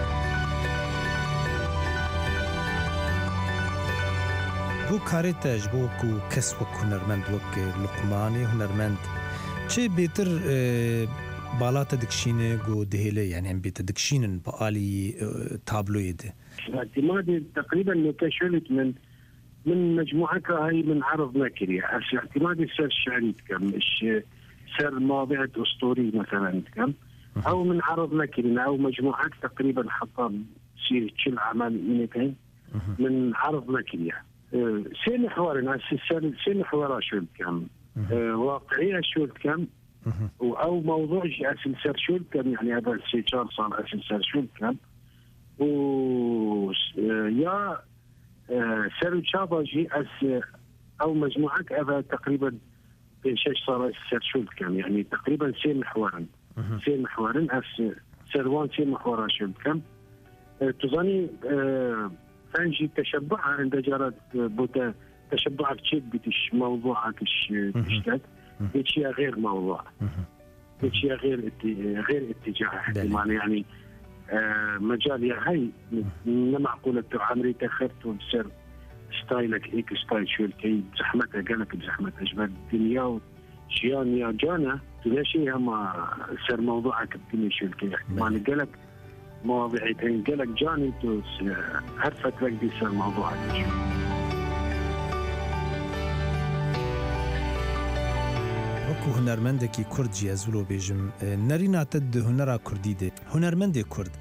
بو كاريتاج بو كو كسوك هنرمند وك لقماني هنرمند چه بيتر بالات دكشينه جو دهله يعني هم بيت دكشينن بقالي تابلو ده اعتمادي تقريبا متشلت من من مجموعه هاي من عرض ماكري اعتمادي سر شعري كم مش سر مواضيع اسطوري مثلا كم او من عرض ماكري او مجموعات تقريبا حطها سير كل عمل مئتين من عرض ماكري سين حوار ناس سر سين حوار شو كم واقعية شو كم أو موضوع أسل سر شو كم يعني هذا الشيء صار أسل سر شو كم و يا سر شاباجي أس أو مجموعة هذا تقريبا شش صار سر شو كم يعني تقريبا سين محورا سين محورا أس سروان سين محورا شو كم تظني فانجي تشبع عند جارات بوتا تشبعك شيء بتش موضوعك ايش تشتد بتشي غير موضوع بتشي غير غير اتجاه احتمال يعني آه مجال يا هاي ما معقولة عمري تاخرت وبصير ستايلك هيك ستايل شو الكي زحمتها قالك بزحمتها جبال الدنيا وشيان يا جانا تلاشي ما صار موضوعك الدنيا شو الكي احتمال قالك مواضيعتين قالك جاني تو عرفت لك دي صار موضوعك شو وكو هنرمندكي كرد جي ازولو بيجم نرينا تد هنرا كردي دي هنرمندي كرد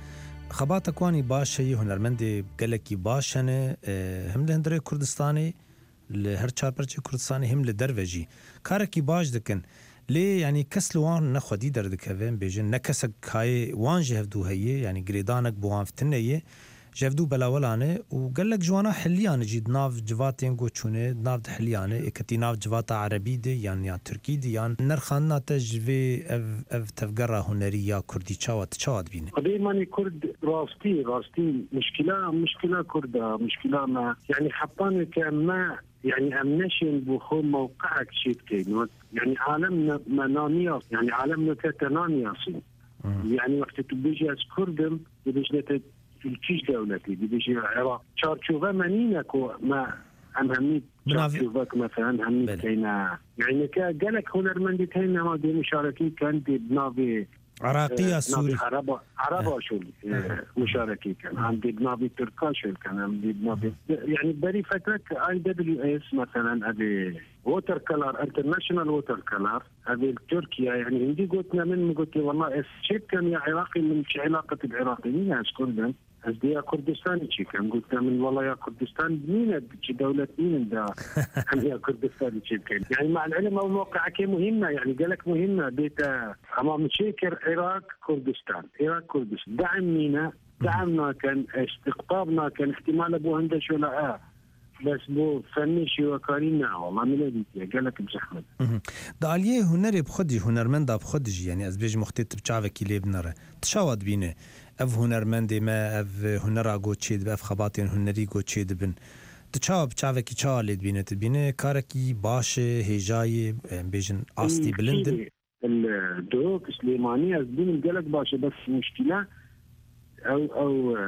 خبات کوانی باشه هنرمند گلکی باشنه هم لهندره کردستانی لهر چهار پرچه کردستانی هم لدروجی کارکی باش دکن لی یعنی کس لوان نخودی در دکوین بیجن نکسک های وان جهدو هیه یعنی گریدانک بوان فتنه جهدو بلاولانه و گلک جوانا حلیانه جید ناف جواتین گوچونه ناف حلیانه اکتی ناف جواتا عربی دی یعنی یا ترکی دی یعنی نرخاننا تجوی اف, اف تفگره هنری یا کردی چاوات چاوات بینه قدیم مانی کرد راستی راستی مشکله مشکله کرد مشکله ما يعني حطاني كما يعني أمنشن بخو موقعك شيء كين يعني عالمنا منانيا يعني عالمنا كتنانيا صين يعني وقت تبيجي أذكردم بيجي في الكيش دولتي بيجي العراق شارشوفا منينكو ما أهمية شارشوفاك مثلا أهمية كينا يعني كجالك هنرمندي كينا ما دي مشاركين كان دي بنابي عراقية سوري عربة عربة شو مشاركي كان عندي بنابي تركا شو كان عندي بنابي يعني بري فترة اي دبليو اس مثلا ابي ووتر كلر انترناشونال ووتر كلر ابي تركيا يعني عندي قلتنا من قلت والله شيء كان يا عراقي من علاقة العراقيين اسكردن أزدي يا كردستان شيء كان قلت من والله يا كردستان مين دولة مين دا يا كردستان شيء كان يعني مع العلم الموقع كي مهمة يعني قالك مهمة بيت أمام شيكر عراق كردستان عراق كردستان دعم مينا دعمنا كان استقطابنا كان احتمال أبو هندش ولا آه بس بو فني شي وكارينا والله ملادي قالك بزحمة داليه هنري بخدي هنرمند بخدي يعني از بيج مختت بچاوكي لبنره تشاود بينه اف هنرمند ما اف هنرا گوچید به اف خباتین هنری گوچید بن تشاو بچاوكي چالید بينه تبينه كاركي باشه هجاي بيجن اصلي بلندن الدروك سليماني از بين قالك باشه بس مشكله او او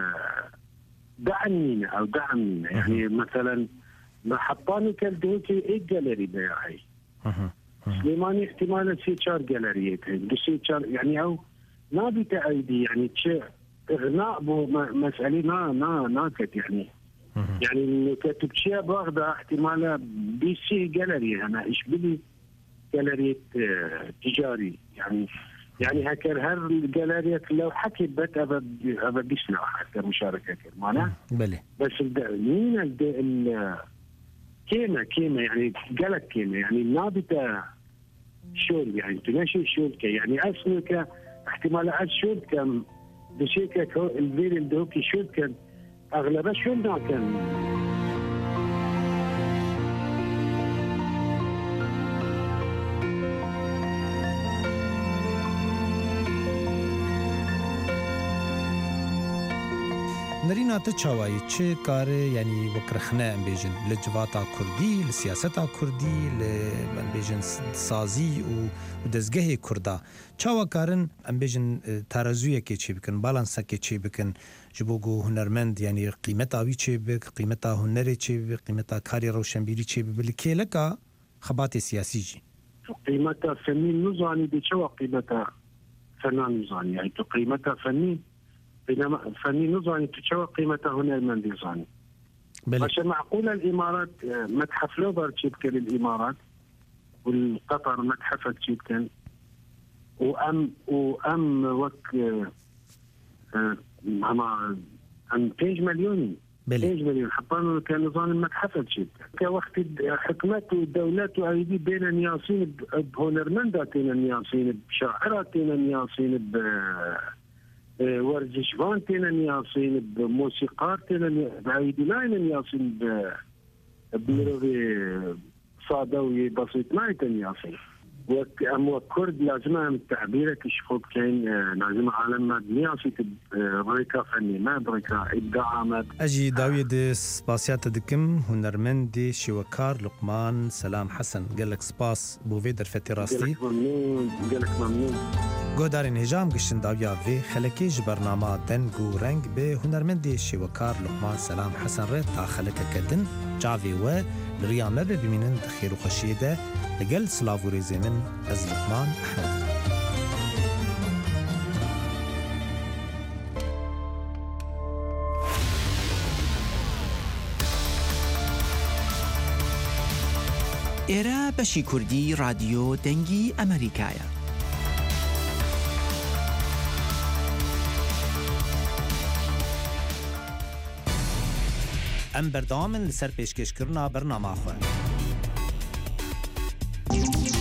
دعمينا او دعمينا يعني مثلا ما حطاني كالدوكي ايه جاليري بيعي سليماني احتمال شي شار جاليريات شي شار يعني او نابي تأيدي يعني تشي اغناء بو مسألة نا نا ناكت يعني يعني كتب شيء باخذ احتمال بي سي جاليري انا ايش بدي جاليري تجاري يعني يعني هكر هر الجاليريا لو حكي بت ابى ابى بيسمع حتى مشاركه معنا بلي بس مين ال كيما كيما يعني قالك كيما يعني نابته شول يعني تمشي شول يعني اسمك احتمال شول كم بشيكه الفيل الدوكي شول كان اغلبها شول كان نرينا تشاوي تشي كار يعني وكرخنا ام بيجن لجواتا كردي لسياستا كردي ل بيجن سازي ودزگه كردا چاوا كارن ام بيجن ترازويه كي چي بكن بالانس كي چي بكن جبوغو هنرمند يعني قيمتا وي چي بك قيمتا هنري چي بك قيمتا كاري روشنبيري چي بالكيلكا خبات سياسي جي قيمتا فني نزاني دي چوا قيمتا فنان نزاني يعني قيمتا فني بينما فني نظامي تشوى قيمته هنا المنديزاني عشان معقولة الإمارات متحف لوبر تشيبكن الإمارات والقطر متحف تشيبكن وأم وأم وك أما أم بيج مليوني بيج مليون حطانه كان نظام المتحف تشيبكن كوقت حكمته ودولته أيدي بين النياسين بهونرمندا تين النياسين بشاعرة تين النياسين ب ورزشوان تينا نياسين بموسيقار تينا بعيدين نياسين بمروي صادوي بسيط ما يتنياسين وأم كرد لازم التعبير كشفوك كاين لازم عالم ما نياسي بريكا فني ما بريكا إبداع ما أجي داويد سباسيات دكم هنرمندي شوكار لقمان سلام حسن قال لك سباس بوفيدر فتي راستي قال لك ممنون قال لك ممنون گۆدارین هێژام گشتن داویا vê xelekê ji bernama deng û reng bi hunermendê şêwekar Luqman Selam Hesen re ta xelekeke din cavê we li riya me bibînin di xêr û xweşiyê de li gel silav û rêzê min ez Luqman Ehmed. ئێرە بەشی کوردی رادیۆ دەنگی ئەمریکایە. ام بردامن لسر پیشکشکرنا برنامه خواه.